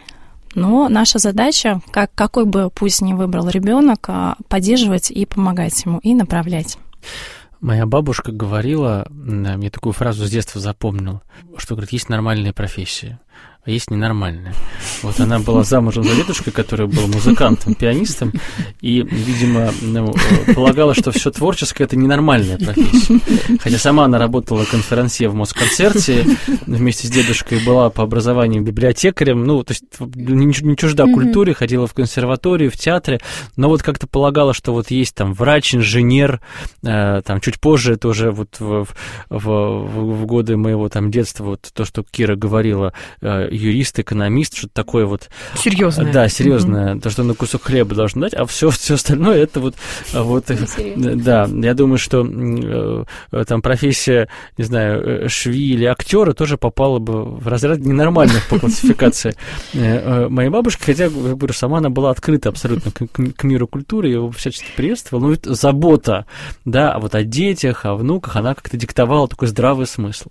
[SPEAKER 5] Но наша задача, как, какой бы путь ни выбрал ребенок, а, поддерживать и помогать ему, и направлять.
[SPEAKER 2] Моя бабушка говорила, м, я такую фразу с детства запомнил, что, говорит, есть нормальные профессии, а есть ненормальные. Вот она была замужем за дедушкой, который был музыкантом, пианистом, и, видимо, ну, полагала, что все творческое – это ненормальная профессия. Хотя сама она работала конферансье в Москонцерте, вместе с дедушкой была по образованию библиотекарем, ну, то есть не не чужда культуре, ходила в консерваторию, в театре, но вот как-то полагала, что вот есть там врач, инженер, э, там чуть позже тоже вот в, в, в, в годы моего там детства, вот то, что Кира говорила, э, юрист, экономист, что-то такое вот.
[SPEAKER 4] Серьезное.
[SPEAKER 2] Да, серьезное, то, что на кусок хлеба должно дать, а все, все остальное это вот, вот
[SPEAKER 3] Несерьезно.
[SPEAKER 2] да, я думаю, что м, э, там профессия, не знаю, э, швеи или актера тоже попала бы в разряд ненормальных по классификации э, э, моей бабушки, хотя, я говорю, сама она была открыта абсолютно к, к- к миру культуры, я его всячески приветствовала, но это забота, да, а вот о детях, о внуках, она как-то диктовала такой здравый смысл.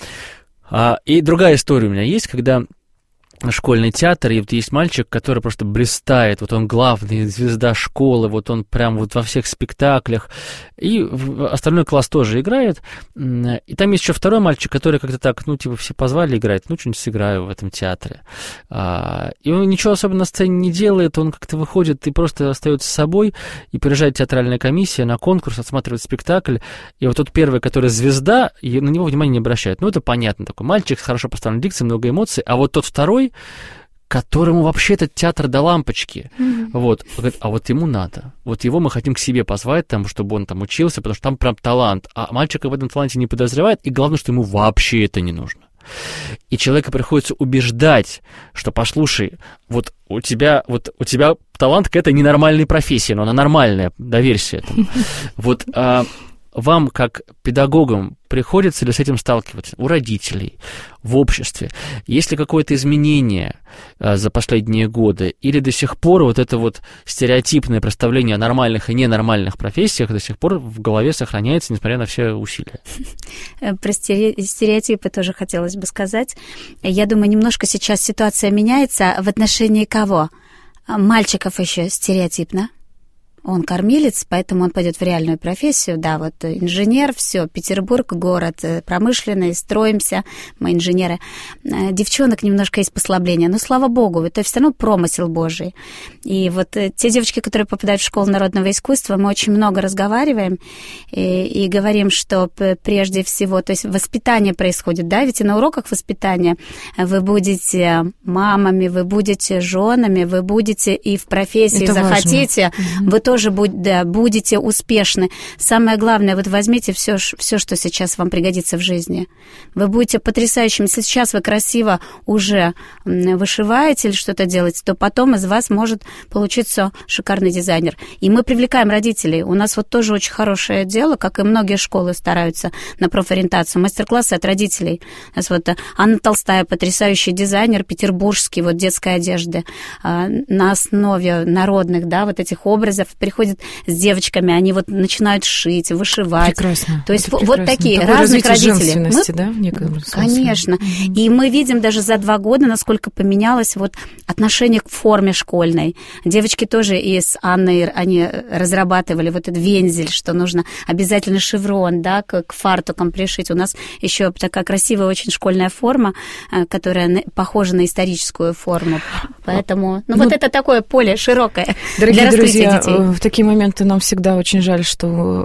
[SPEAKER 2] А, и другая история у меня есть, когда школьный театр, и вот есть мальчик, который просто блистает, вот он главный, звезда школы, вот он прям вот во всех спектаклях, и в- остальной класс тоже играет, М, и там есть еще второй мальчик, который как-то так, ну, типа, все позвали играть, ну, что-нибудь сыграю в этом театре. А, и он ничего особенно на сцене не делает, он как-то выходит и просто остается с собой, и приезжает театральная комиссия на конкурс, отсматривает спектакль, и вот тот первый, который звезда, и на него внимания не обращает. Ну, это понятно, такой мальчик с хорошо поставленной дикцией, много эмоций, а вот тот второй, которому вообще этот театр до лампочки. Вот. Он говорит, а вот ему надо. Вот его мы хотим к себе позвать, там, чтобы он там учился, потому что там прям талант. А мальчик об этом таланте не подозревает, и главное, что ему вообще это не нужно. И человека приходится убеждать, что, послушай, вот у тебя, вот у тебя талант к этой ненормальной профессии, но она нормальная, доверься этому. Вот, а, вам, как педагогам, приходится ли с этим сталкиваться у родителей, в обществе? Есть ли какое-то изменение а, за последние годы? Или до сих пор вот это вот стереотипное представление о нормальных и ненормальных профессиях до сих пор в голове сохраняется, несмотря на все усилия?
[SPEAKER 3] Про стереотипы тоже хотелось бы сказать. Я думаю, немножко сейчас ситуация меняется. В отношении кого? Мальчиков еще стереотипно. Он кормилец, поэтому он пойдет в реальную профессию. Да, вот инженер, все, Петербург, город промышленный, строимся, мы инженеры. Девчонок немножко есть послабление, но, слава богу, это все равно промысел Божий. И вот те девочки, которые попадают в школу народного искусства, мы очень много разговариваем и, и говорим, что прежде всего, то есть воспитание происходит, да, ведь и на уроках воспитания вы будете мамами, вы будете женами, вы будете и в профессии это захотите, важно. Вы тоже будь, да, будете успешны. Самое главное, вот возьмите все, все, что сейчас вам пригодится в жизни. Вы будете потрясающим. Если сейчас вы красиво уже вышиваете или что-то делаете, то потом из вас может получиться шикарный дизайнер. И мы привлекаем родителей. У нас вот тоже очень хорошее дело, как и многие школы стараются на профориентацию. Мастер-классы от родителей. У нас вот Анна Толстая, потрясающий дизайнер, петербургский, вот детской одежды, на основе народных, да, вот этих образов, приходят с девочками, они вот начинают шить, вышивать.
[SPEAKER 4] Прекрасно.
[SPEAKER 3] То есть вот такие
[SPEAKER 4] такое
[SPEAKER 3] разных родителей.
[SPEAKER 4] Мы... да, в некотором смысле.
[SPEAKER 3] Конечно. Mm-hmm. И мы видим даже за два года, насколько поменялось вот отношение к форме школьной. Девочки тоже и с Анной, они разрабатывали вот этот вензель, что нужно обязательно шеврон, да, к, к фартукам пришить. У нас еще такая красивая очень школьная форма, которая похожа на историческую форму. Поэтому, ну, ну вот это такое поле широкое для раскрытия
[SPEAKER 4] друзья,
[SPEAKER 3] детей.
[SPEAKER 4] В такие моменты нам всегда очень жаль, что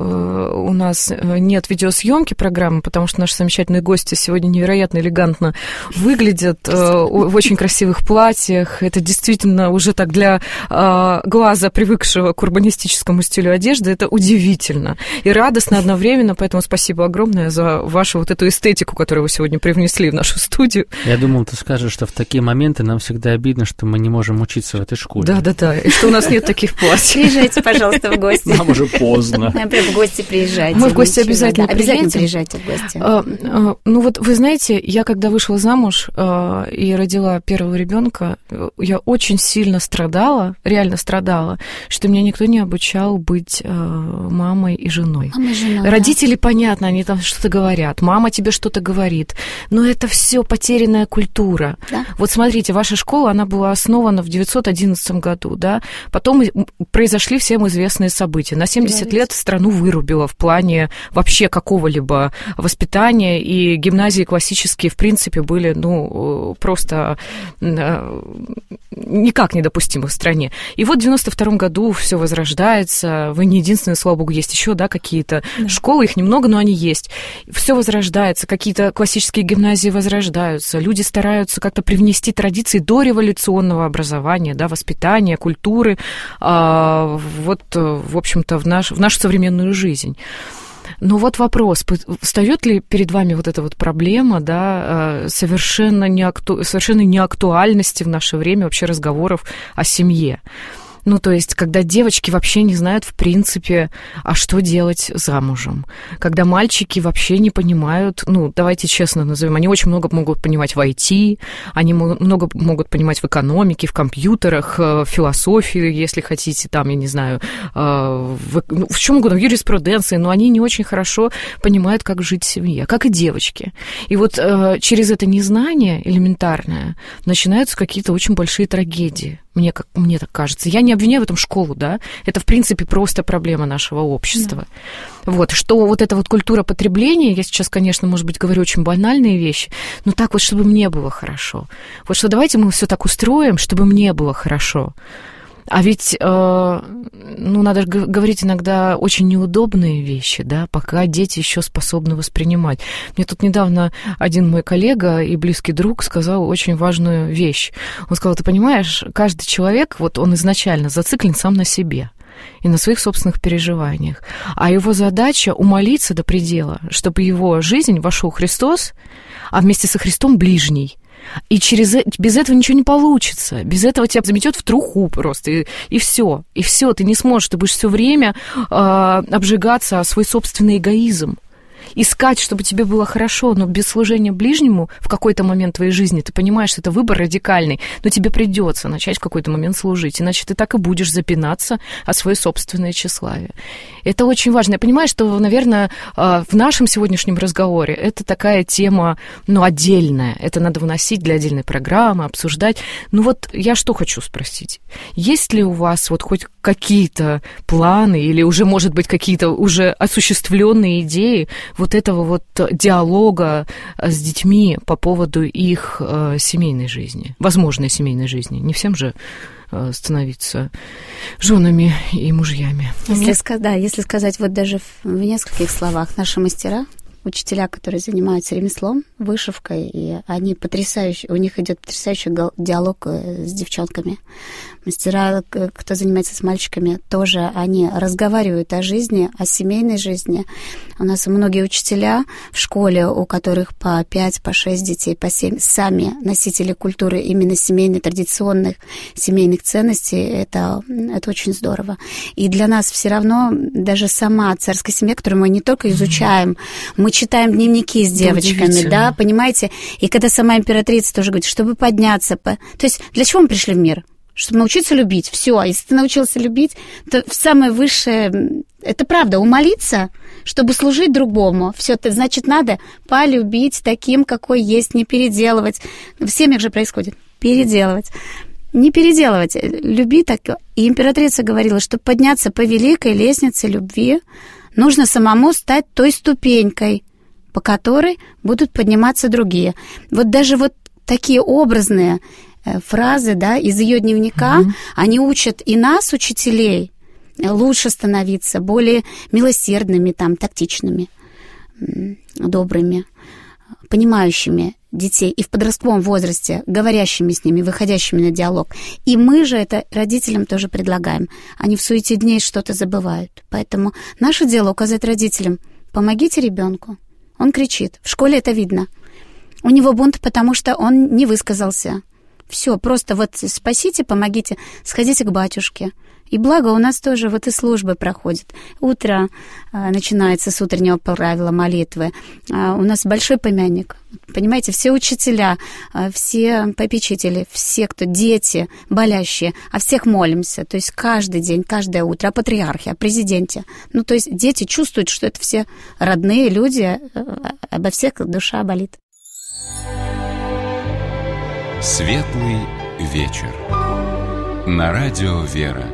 [SPEAKER 4] у нас нет видеосъемки программы, потому что наши замечательные гости сегодня невероятно элегантно выглядят в очень красивых платьях. Это действительно уже так для глаза, привыкшего к урбанистическому стилю одежды, это удивительно и радостно одновременно, поэтому спасибо огромное за вашу вот эту эстетику, которую вы сегодня привнесли в нашу студию.
[SPEAKER 2] Я думал, ты скажешь, что в такие моменты нам всегда обидно, что мы не можем учиться в этой школе.
[SPEAKER 4] Да-да-да, и что у нас нет таких платьев.
[SPEAKER 3] Приезжайте, пожалуйста, в гости.
[SPEAKER 2] Нам уже поздно.
[SPEAKER 3] Прям в гости приезжайте.
[SPEAKER 4] Мы в гости обязательно
[SPEAKER 3] да,
[SPEAKER 4] приедем.
[SPEAKER 3] Обязательно приезжайте в гости.
[SPEAKER 4] А, а, ну вот вы знаете, я когда вышла замуж а, и родила первого ребенка, я очень сильно страдала, реально страдала, что меня никто не обучал быть а, мамой и женой.
[SPEAKER 3] Мама и жена,
[SPEAKER 4] Родители, да. Понятно, они там что-то говорят, мама тебе что-то говорит, но это все потерянная культура.
[SPEAKER 3] Да.
[SPEAKER 4] Вот смотрите, ваша школа, она была основана в девятьсот одиннадцатом году, да, потом произошли всем известные события. На семьдесят лет страну вырубило в плане вообще какого-либо воспитания, и гимназии классические, в принципе, были, ну, просто никак недопустимы в стране. И вот в девяносто втором году все возрождается, вы не единственные, слава богу, есть еще, да, какие-то да. школы, их немного, но они есть. Все возрождается, какие-то классические гимназии возрождаются, люди стараются как-то привнести традиции дореволюционного образования, да, воспитания, культуры, а, вот, в общем-то, в, наш, в нашу современную жизнь. Но вот вопрос, встает ли перед вами вот эта вот проблема, да, совершенно, неакту... совершенно неактуальности в наше время вообще разговоров о семье? Ну, то есть, когда девочки вообще не знают, в принципе, а что делать замужем. Когда мальчики вообще не понимают, ну, давайте честно назовем, они очень много могут понимать в ай ти, они много могут понимать в экономике, в компьютерах, в философии, если хотите, там, я не знаю, в, ну, в чем угодно, в юриспруденции, но они не очень хорошо понимают, как жить в семье, как и девочки. И вот через это незнание элементарное начинаются какие-то очень большие трагедии. Мне, как, мне так кажется. Я не обвиняю в этом школу, да. Это, в принципе, просто проблема нашего общества. Да. Вот, что вот эта вот культура потребления, я сейчас, конечно, может быть, говорю очень банальные вещи, но так вот, чтобы мне было хорошо. Вот что давайте мы все так устроим, чтобы мне было хорошо. А ведь, э, ну, надо говорить иногда очень неудобные вещи, да, пока дети еще способны воспринимать. Мне тут недавно один мой коллега и близкий друг сказал очень важную вещь. Он сказал, ты понимаешь, каждый человек, вот он изначально зациклен сам на себе и на своих собственных переживаниях. А его задача умолиться до предела, чтобы в его жизнь вошел Христос, а вместе со Христом ближний. И через, без этого ничего не получится. Без этого тебя заметет в труху просто. И, и все. И все. Ты не сможешь. Ты будешь все время э, обжигаться о свой собственный эгоизм. Искать, чтобы тебе было хорошо, но без служения ближнему в какой-то момент твоей жизни ты понимаешь, что это выбор радикальный, но тебе придется начать в какой-то момент служить, иначе ты так и будешь запинаться о свое собственное тщеславие. Это очень важно. Я понимаю, что, наверное, в нашем сегодняшнем разговоре это такая тема, ну, отдельная. Это надо выносить для отдельной программы, обсуждать. Ну вот я что хочу спросить. Есть ли у вас вот хоть какие-то планы или уже, может быть, какие-то уже осуществленные идеи вот этого вот диалога с детьми по поводу их э, семейной жизни, возможной семейной жизни? Не всем же э, становиться женами и мужьями.
[SPEAKER 3] Если, ска- да, если сказать вот даже в, в нескольких словах, наши мастера, учителя, которые занимаются ремеслом, вышивкой, и они потрясающие, у них идет потрясающий диалог с девчонками. Мастера, кто занимается с мальчиками, тоже они разговаривают о жизни, о семейной жизни. У нас многие учителя в школе, у которых по пять, по шесть детей, по семь, сами носители культуры именно семейной, традиционных семейных ценностей. Это, это очень здорово. И для нас все равно даже сама царская семья, которую мы не только изучаем, мы читаем дневники с девочками, да, понимаете? И когда сама императрица тоже говорит, чтобы подняться. По... То есть для чего мы пришли в мир? Чтобы научиться любить. Все, а если ты научился любить, то самое высшее, это правда, умолиться, чтобы служить другому. Все, это значит, надо полюбить таким, какой есть, не переделывать. В семьях же происходит. Переделывать. Не переделывать. Люби так. И императрица говорила, чтобы подняться по великой лестнице любви, нужно самому стать той ступенькой, по которой будут подниматься другие. Вот даже вот такие образные фразы, да, из ее дневника, mm-hmm. они учат и нас, учителей, лучше становиться, более милосердными, там, тактичными, добрыми, понимающими детей и в подростковом возрасте, говорящими с ними, выходящими на диалог. И мы же это родителям тоже предлагаем. Они в суете дней что-то забывают. Поэтому наше дело указать родителям: помогите ребенку. Он кричит. В школе это видно. У него бунт, потому что он не высказался. Все, просто вот спасите, помогите, сходите к батюшке. И благо у нас тоже вот и службы проходят. Утро а, начинается с утреннего правила молитвы. А, у нас большой помянник. Понимаете, все учителя, а, все попечители, все, кто дети, болящие, о всех молимся. То есть каждый день, каждое утро о патриархе, о президенте. Ну, то есть дети чувствуют, что это все родные люди, обо всех душа болит.
[SPEAKER 1] Светлый вечер. На радио «Вера».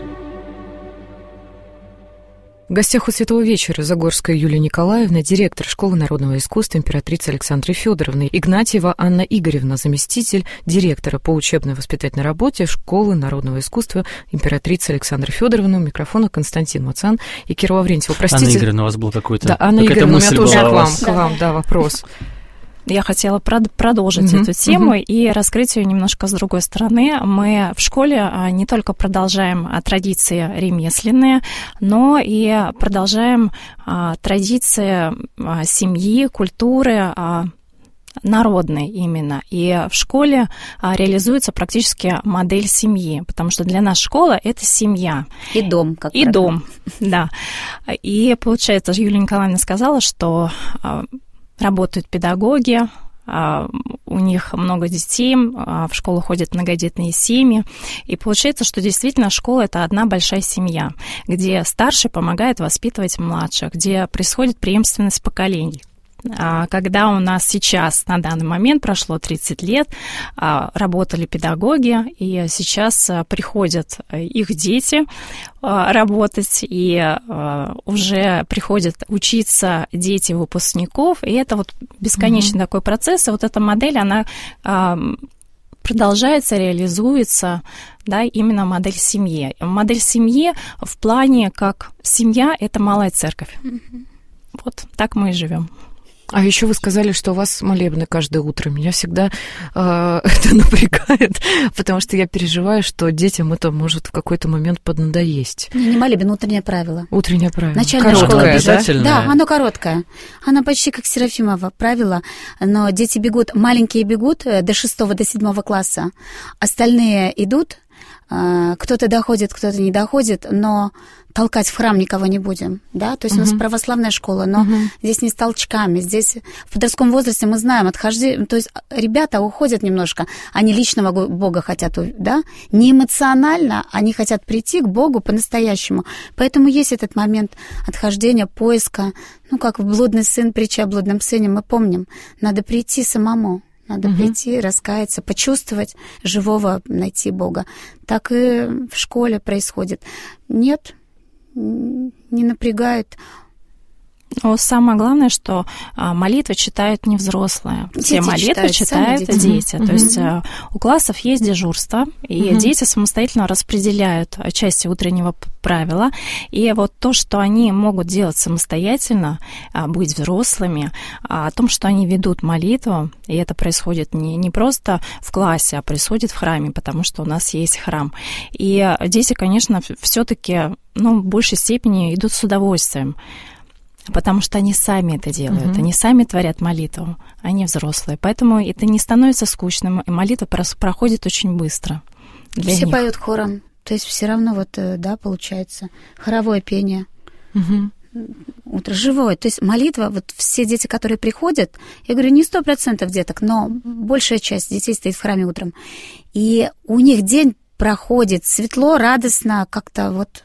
[SPEAKER 4] В гостях у «Светлого вечера» Загорская Юлия Николаевна, директор Школы народного искусства императрицы Александры Фёдоровны, Игнатьева Анна Игоревна, заместитель директора по учебно-воспитательной работе Школы народного искусства императрицы Александры Фёдоровны. У микрофона Константин Мацан и Кира Лаврентьева. Простите.
[SPEAKER 2] Анна Игоревна, у вас был какой-то...
[SPEAKER 4] Да, Анна Игоревна, у меня тоже к вам, к вам, да, вопрос.
[SPEAKER 5] Я хотела прод- продолжить uh-huh, эту тему uh-huh. и раскрыть ее немножко с другой стороны. Мы в школе не только продолжаем традиции ремесленные, но и продолжаем традиции семьи, культуры, народной именно. И в школе реализуется практически модель семьи, потому что для нас школа – это семья.
[SPEAKER 3] И дом, как
[SPEAKER 5] И дом, да. И получается, Юлия Николаевна сказала, что работают педагоги, у них много детей, в школу ходят многодетные семьи. И получается, что действительно школа – это одна большая семья, где старший помогает воспитывать младших, где происходит преемственность поколений. Когда у нас сейчас, на данный момент, прошло тридцать лет, работали педагоги, и сейчас приходят их дети работать, и уже приходят учиться дети выпускников, и это вот бесконечный mm-hmm. такой процесс, и вот эта модель, она продолжается, реализуется, да, именно модель семьи. Модель семьи в плане, как семья – это малая церковь. Mm-hmm. Вот так мы и живем.
[SPEAKER 4] А еще вы сказали, что у вас молебны каждое утро. Меня всегда э, это напрягает, потому что я переживаю, что детям это может в какой-то момент поднадоесть.
[SPEAKER 3] Не, не молебен, утреннее правило.
[SPEAKER 4] Утреннее правило.
[SPEAKER 3] Начальная
[SPEAKER 2] короткое,
[SPEAKER 3] школа
[SPEAKER 2] обязательно.
[SPEAKER 3] Да, оно короткое. Оно почти как Серафимово правило, но дети бегут, маленькие бегут до шестого, до седьмого класса, остальные идут, кто-то доходит, кто-то не доходит, но толкать в храм никого не будем, да, то есть uh-huh. у нас православная школа, но uh-huh. здесь не с толчками, здесь в подростковом возрасте мы знаем отхождение, то есть ребята уходят немножко, они личного Бога хотят, да, не эмоционально, они хотят прийти к Богу по-настоящему, поэтому есть этот момент отхождения, поиска, ну, как в «Блудный сын», притча о блудном сыне, мы помним, надо прийти самому. Надо угу. прийти, раскаяться, почувствовать живого, найти Бога. Так и в школе происходит. Нет, не напрягает.
[SPEAKER 5] Но самое главное, что молитвы читают не взрослые.
[SPEAKER 3] Дети
[SPEAKER 5] Все молитвы
[SPEAKER 3] читают,
[SPEAKER 5] читают дети. дети. Mm-hmm. То есть у классов есть дежурство, и mm-hmm. дети самостоятельно распределяют части утреннего правила. И вот то, что они могут делать самостоятельно, быть взрослыми, о том, что они ведут молитву, и это происходит не, не просто в классе, а происходит в храме, потому что у нас есть храм. И дети, конечно, все-таки, ну, в большей степени идут с удовольствием. Потому что они сами это делают, uh-huh. они сами творят молитву, они взрослые. Поэтому это не становится скучным, и молитва проходит очень быстро для
[SPEAKER 3] Все
[SPEAKER 5] них.
[SPEAKER 3] поют хором, то есть все равно вот, да, получается, хоровое пение. Uh-huh. Утро живое. То есть молитва, вот все дети, которые приходят, я говорю, не сто процентов деток, но большая часть детей стоит в храме утром. И у них день проходит светло, радостно, как-то вот...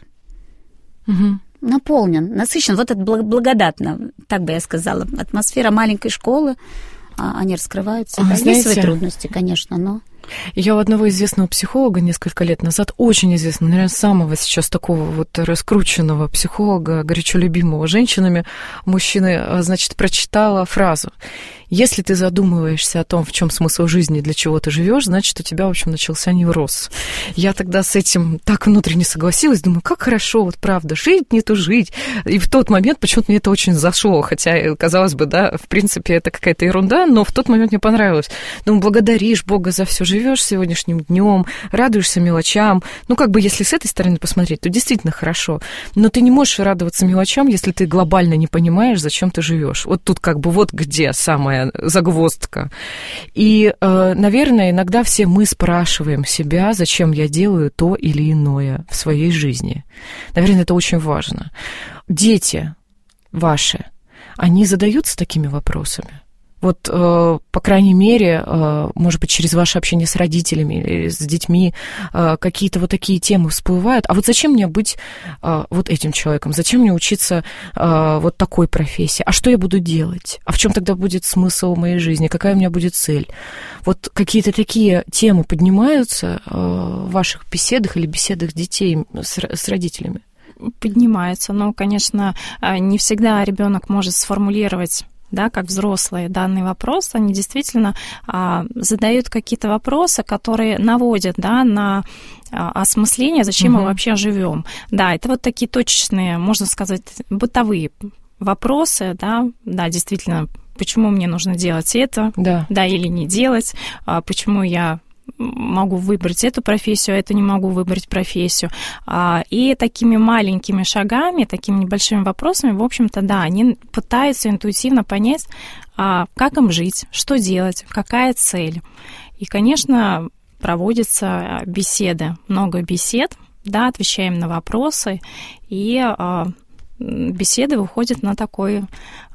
[SPEAKER 3] Uh-huh. наполнен, насыщен, вот это благодатно, так бы я сказала. Атмосфера маленькой школы, они раскрываются.
[SPEAKER 4] А,
[SPEAKER 3] да,
[SPEAKER 4] знаете,
[SPEAKER 3] есть свои трудности, конечно, но...
[SPEAKER 4] Я у одного известного психолога несколько лет назад, очень известного, наверное, самого сейчас такого вот раскрученного психолога, горячо любимого женщинами, мужчины, значит, прочитала фразу: если ты задумываешься о том, в чем смысл жизни, для чего ты живешь, значит, у тебя, в общем, начался невроз. Я тогда с этим так внутренне согласилась, думаю, как хорошо, вот правда, жить не то жить. И в тот момент почему-то мне это очень зашло, хотя, казалось бы, да, в принципе, это какая-то ерунда, но в тот момент мне понравилось. Думаю, благодаришь Бога за все, живешь сегодняшним днем, радуешься мелочам. Ну, как бы, если с этой стороны посмотреть, то действительно хорошо. Но ты не можешь радоваться мелочам, если ты глобально не понимаешь, зачем ты живешь. Вот тут как бы вот где самая загвоздка. И, наверное, иногда все мы спрашиваем себя, зачем я делаю то или иное в своей жизни. Наверное, это очень важно. Дети ваши, они задаются такими вопросами? Вот, по крайней мере, может быть, через ваше общение с родителями или с детьми какие-то вот такие темы всплывают. А вот зачем мне быть вот этим человеком? Зачем мне учиться вот такой профессии? А что я буду делать? А в чем тогда будет смысл моей жизни? Какая у меня будет цель? Вот какие-то такие темы поднимаются в ваших беседах или беседах детей с родителями?
[SPEAKER 5] Поднимаются, но, конечно, не всегда ребенок может сформулировать, да, как взрослые, данный вопрос. Они действительно а, задают какие-то вопросы, которые наводят, да, на а, осмысление, зачем угу. мы вообще живем. Да, это вот такие точечные, можно сказать, бытовые вопросы, да, да, действительно, почему мне нужно делать это,
[SPEAKER 4] да,
[SPEAKER 5] да или не делать, а, почему я могу выбрать эту профессию, а эту не могу выбрать профессию. И такими маленькими шагами, такими небольшими вопросами, в общем-то, да, они пытаются интуитивно понять, как им жить, что делать, какая цель. И, конечно, проводятся беседы, много бесед, да, отвечаем на вопросы, и беседы выходят на такой...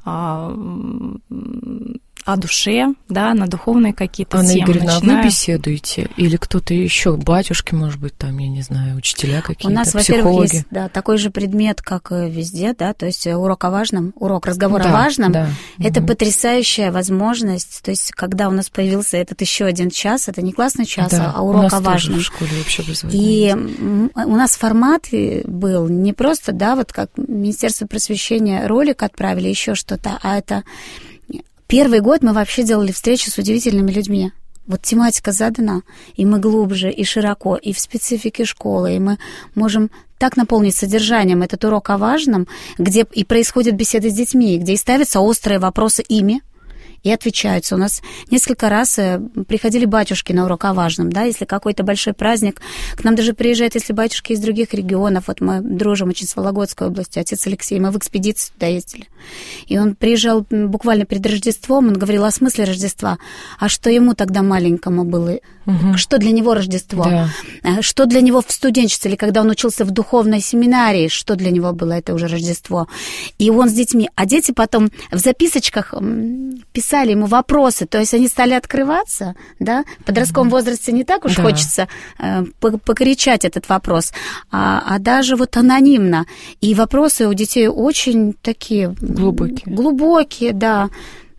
[SPEAKER 5] о душе, да, на духовные какие-то
[SPEAKER 4] Анна
[SPEAKER 5] темы.
[SPEAKER 4] Игоревна,
[SPEAKER 5] начиная...
[SPEAKER 4] а вы беседуете? Или кто-то еще, батюшки, может быть, там, я не знаю, учителя какие-то,
[SPEAKER 3] У нас,
[SPEAKER 4] психологи?
[SPEAKER 3] во-первых, есть, да, такой же предмет, как и везде, да, то есть урок о важном, урок разговора
[SPEAKER 4] да,
[SPEAKER 3] о важном.
[SPEAKER 4] Да.
[SPEAKER 3] Это
[SPEAKER 4] угу.
[SPEAKER 3] потрясающая возможность, то есть когда у нас появился этот еще один час, это не классный час,
[SPEAKER 4] да,
[SPEAKER 3] а урок
[SPEAKER 4] у нас
[SPEAKER 3] о важном.
[SPEAKER 4] Тоже в школе вообще
[SPEAKER 3] И у нас формат был не просто, да, вот как Министерство просвещения ролик отправили, еще что-то, а это... Первый год мы вообще делали встречи с удивительными людьми. Вот тематика задана, и мы глубже, и широко, и в специфике школы, и мы можем так наполнить содержанием этот урок о важном, где и происходят беседы с детьми, где и ставятся острые вопросы ими, и отвечаются. У нас несколько раз приходили батюшки на урок о важном, да, если какой-то большой праздник, к нам даже приезжают, если батюшки из других регионов, вот мы дружим очень с Вологодской областью, отец Алексей, мы в экспедицию туда ездили, и он приезжал буквально перед Рождеством, он говорил о смысле Рождества, а что ему тогда маленькому было, угу. Что для него Рождество, да. Что для него в студенчестве, или когда он учился в духовной семинарии, что для него было это уже Рождество, и он с детьми, а дети потом в записочках писали писали ему вопросы, то есть они стали открываться, да, в подростковом mm-hmm. возрасте не так уж да. хочется э, покричать этот вопрос, а, а даже вот анонимно. И вопросы у детей очень такие...
[SPEAKER 4] Глубокие.
[SPEAKER 3] Глубокие, да.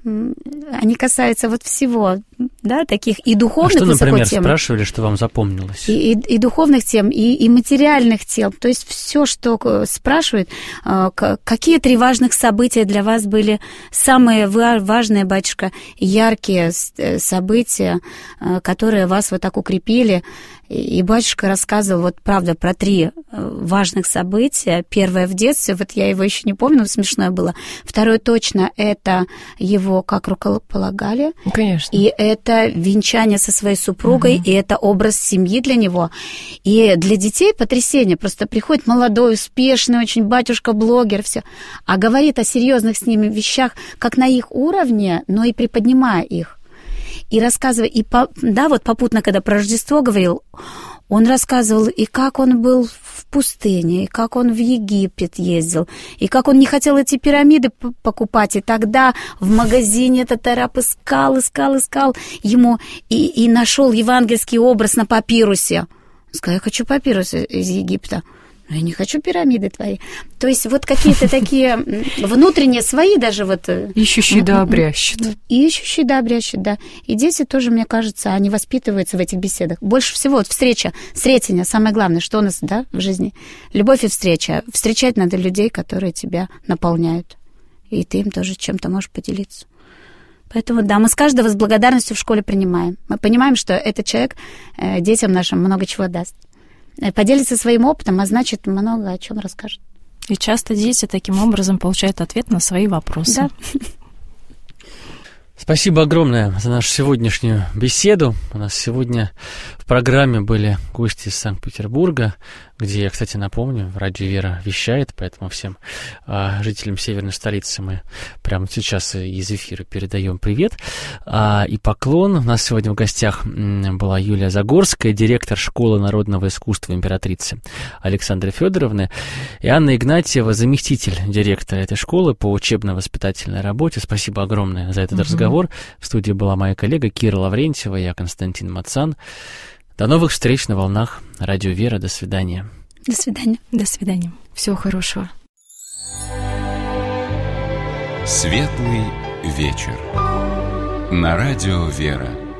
[SPEAKER 3] Они касаются вот всего, да, таких и духовных,
[SPEAKER 2] а что, например,
[SPEAKER 3] тем,
[SPEAKER 2] спрашивали, что вам запомнилось?
[SPEAKER 3] И, и, и духовных тем, и, и материальных тем. То есть все, что спрашивают, какие три важных события для вас были самые важные, батюшка, яркие события, которые вас вот так укрепили. И батюшка рассказывал, вот правда, про три важных события. Первое в детстве, вот я его еще не помню, но смешное было. Второе точно, это его как рукополагали.
[SPEAKER 4] Конечно.
[SPEAKER 3] И это венчание со своей супругой, угу. и это образ семьи для него. И для детей потрясение. Просто приходит молодой, успешный, очень батюшка-блогер, все, а говорит о серьезных с ними вещах, как на их уровне, но и приподнимая их. И рассказывая, и по, да, вот попутно, когда про Рождество говорил, он рассказывал, и как он был в пустыне, и как он в Египет ездил, и как он не хотел эти пирамиды покупать, и тогда в магазине этот араб искал, искал, искал ему, и, и нашел евангельский образ на папирусе. Он сказал, я хочу папирус из Египта. Я не хочу пирамиды твои. То есть вот какие-то такие внутренние свои даже вот...
[SPEAKER 4] Ищущие да обрящут.
[SPEAKER 3] И ищущие да обрящут, да. И дети тоже, мне кажется, они воспитываются в этих беседах. Больше всего вот встреча, встретение, самое главное, что у нас, да, в жизни. Любовь и встреча. Встречать надо людей, которые тебя наполняют. И ты им тоже чем-то можешь поделиться. Поэтому, да, мы с каждого с благодарностью в школе принимаем. Мы понимаем, что этот человек э, детям нашим много чего даст. Поделится своим опытом, а значит, много о чем расскажет.
[SPEAKER 5] И часто дети таким образом получают ответ на свои вопросы.
[SPEAKER 3] Да.
[SPEAKER 2] Спасибо огромное за нашу сегодняшнюю беседу. У нас сегодня в программе были гости из Санкт-Петербурга, где, я, кстати, напомню, Радио Вера вещает, поэтому всем а, жителям северной столицы мы прямо сейчас из эфира передаем привет а, и поклон. У нас сегодня в гостях была Юлия Загорская, директор школы народного искусства императрицы Александры Федоровны, и Анна Игнатьева, заместитель директора этой школы по учебно-воспитательной работе. Спасибо огромное за этот угу. разговор. В студии была моя коллега Кира Лаврентьева, я Константин Мацан. До новых встреч на волнах Радио Вера. До свидания.
[SPEAKER 3] До свидания.
[SPEAKER 5] До свидания.
[SPEAKER 4] Всего хорошего.
[SPEAKER 1] Светлый вечер. На Радио Вера.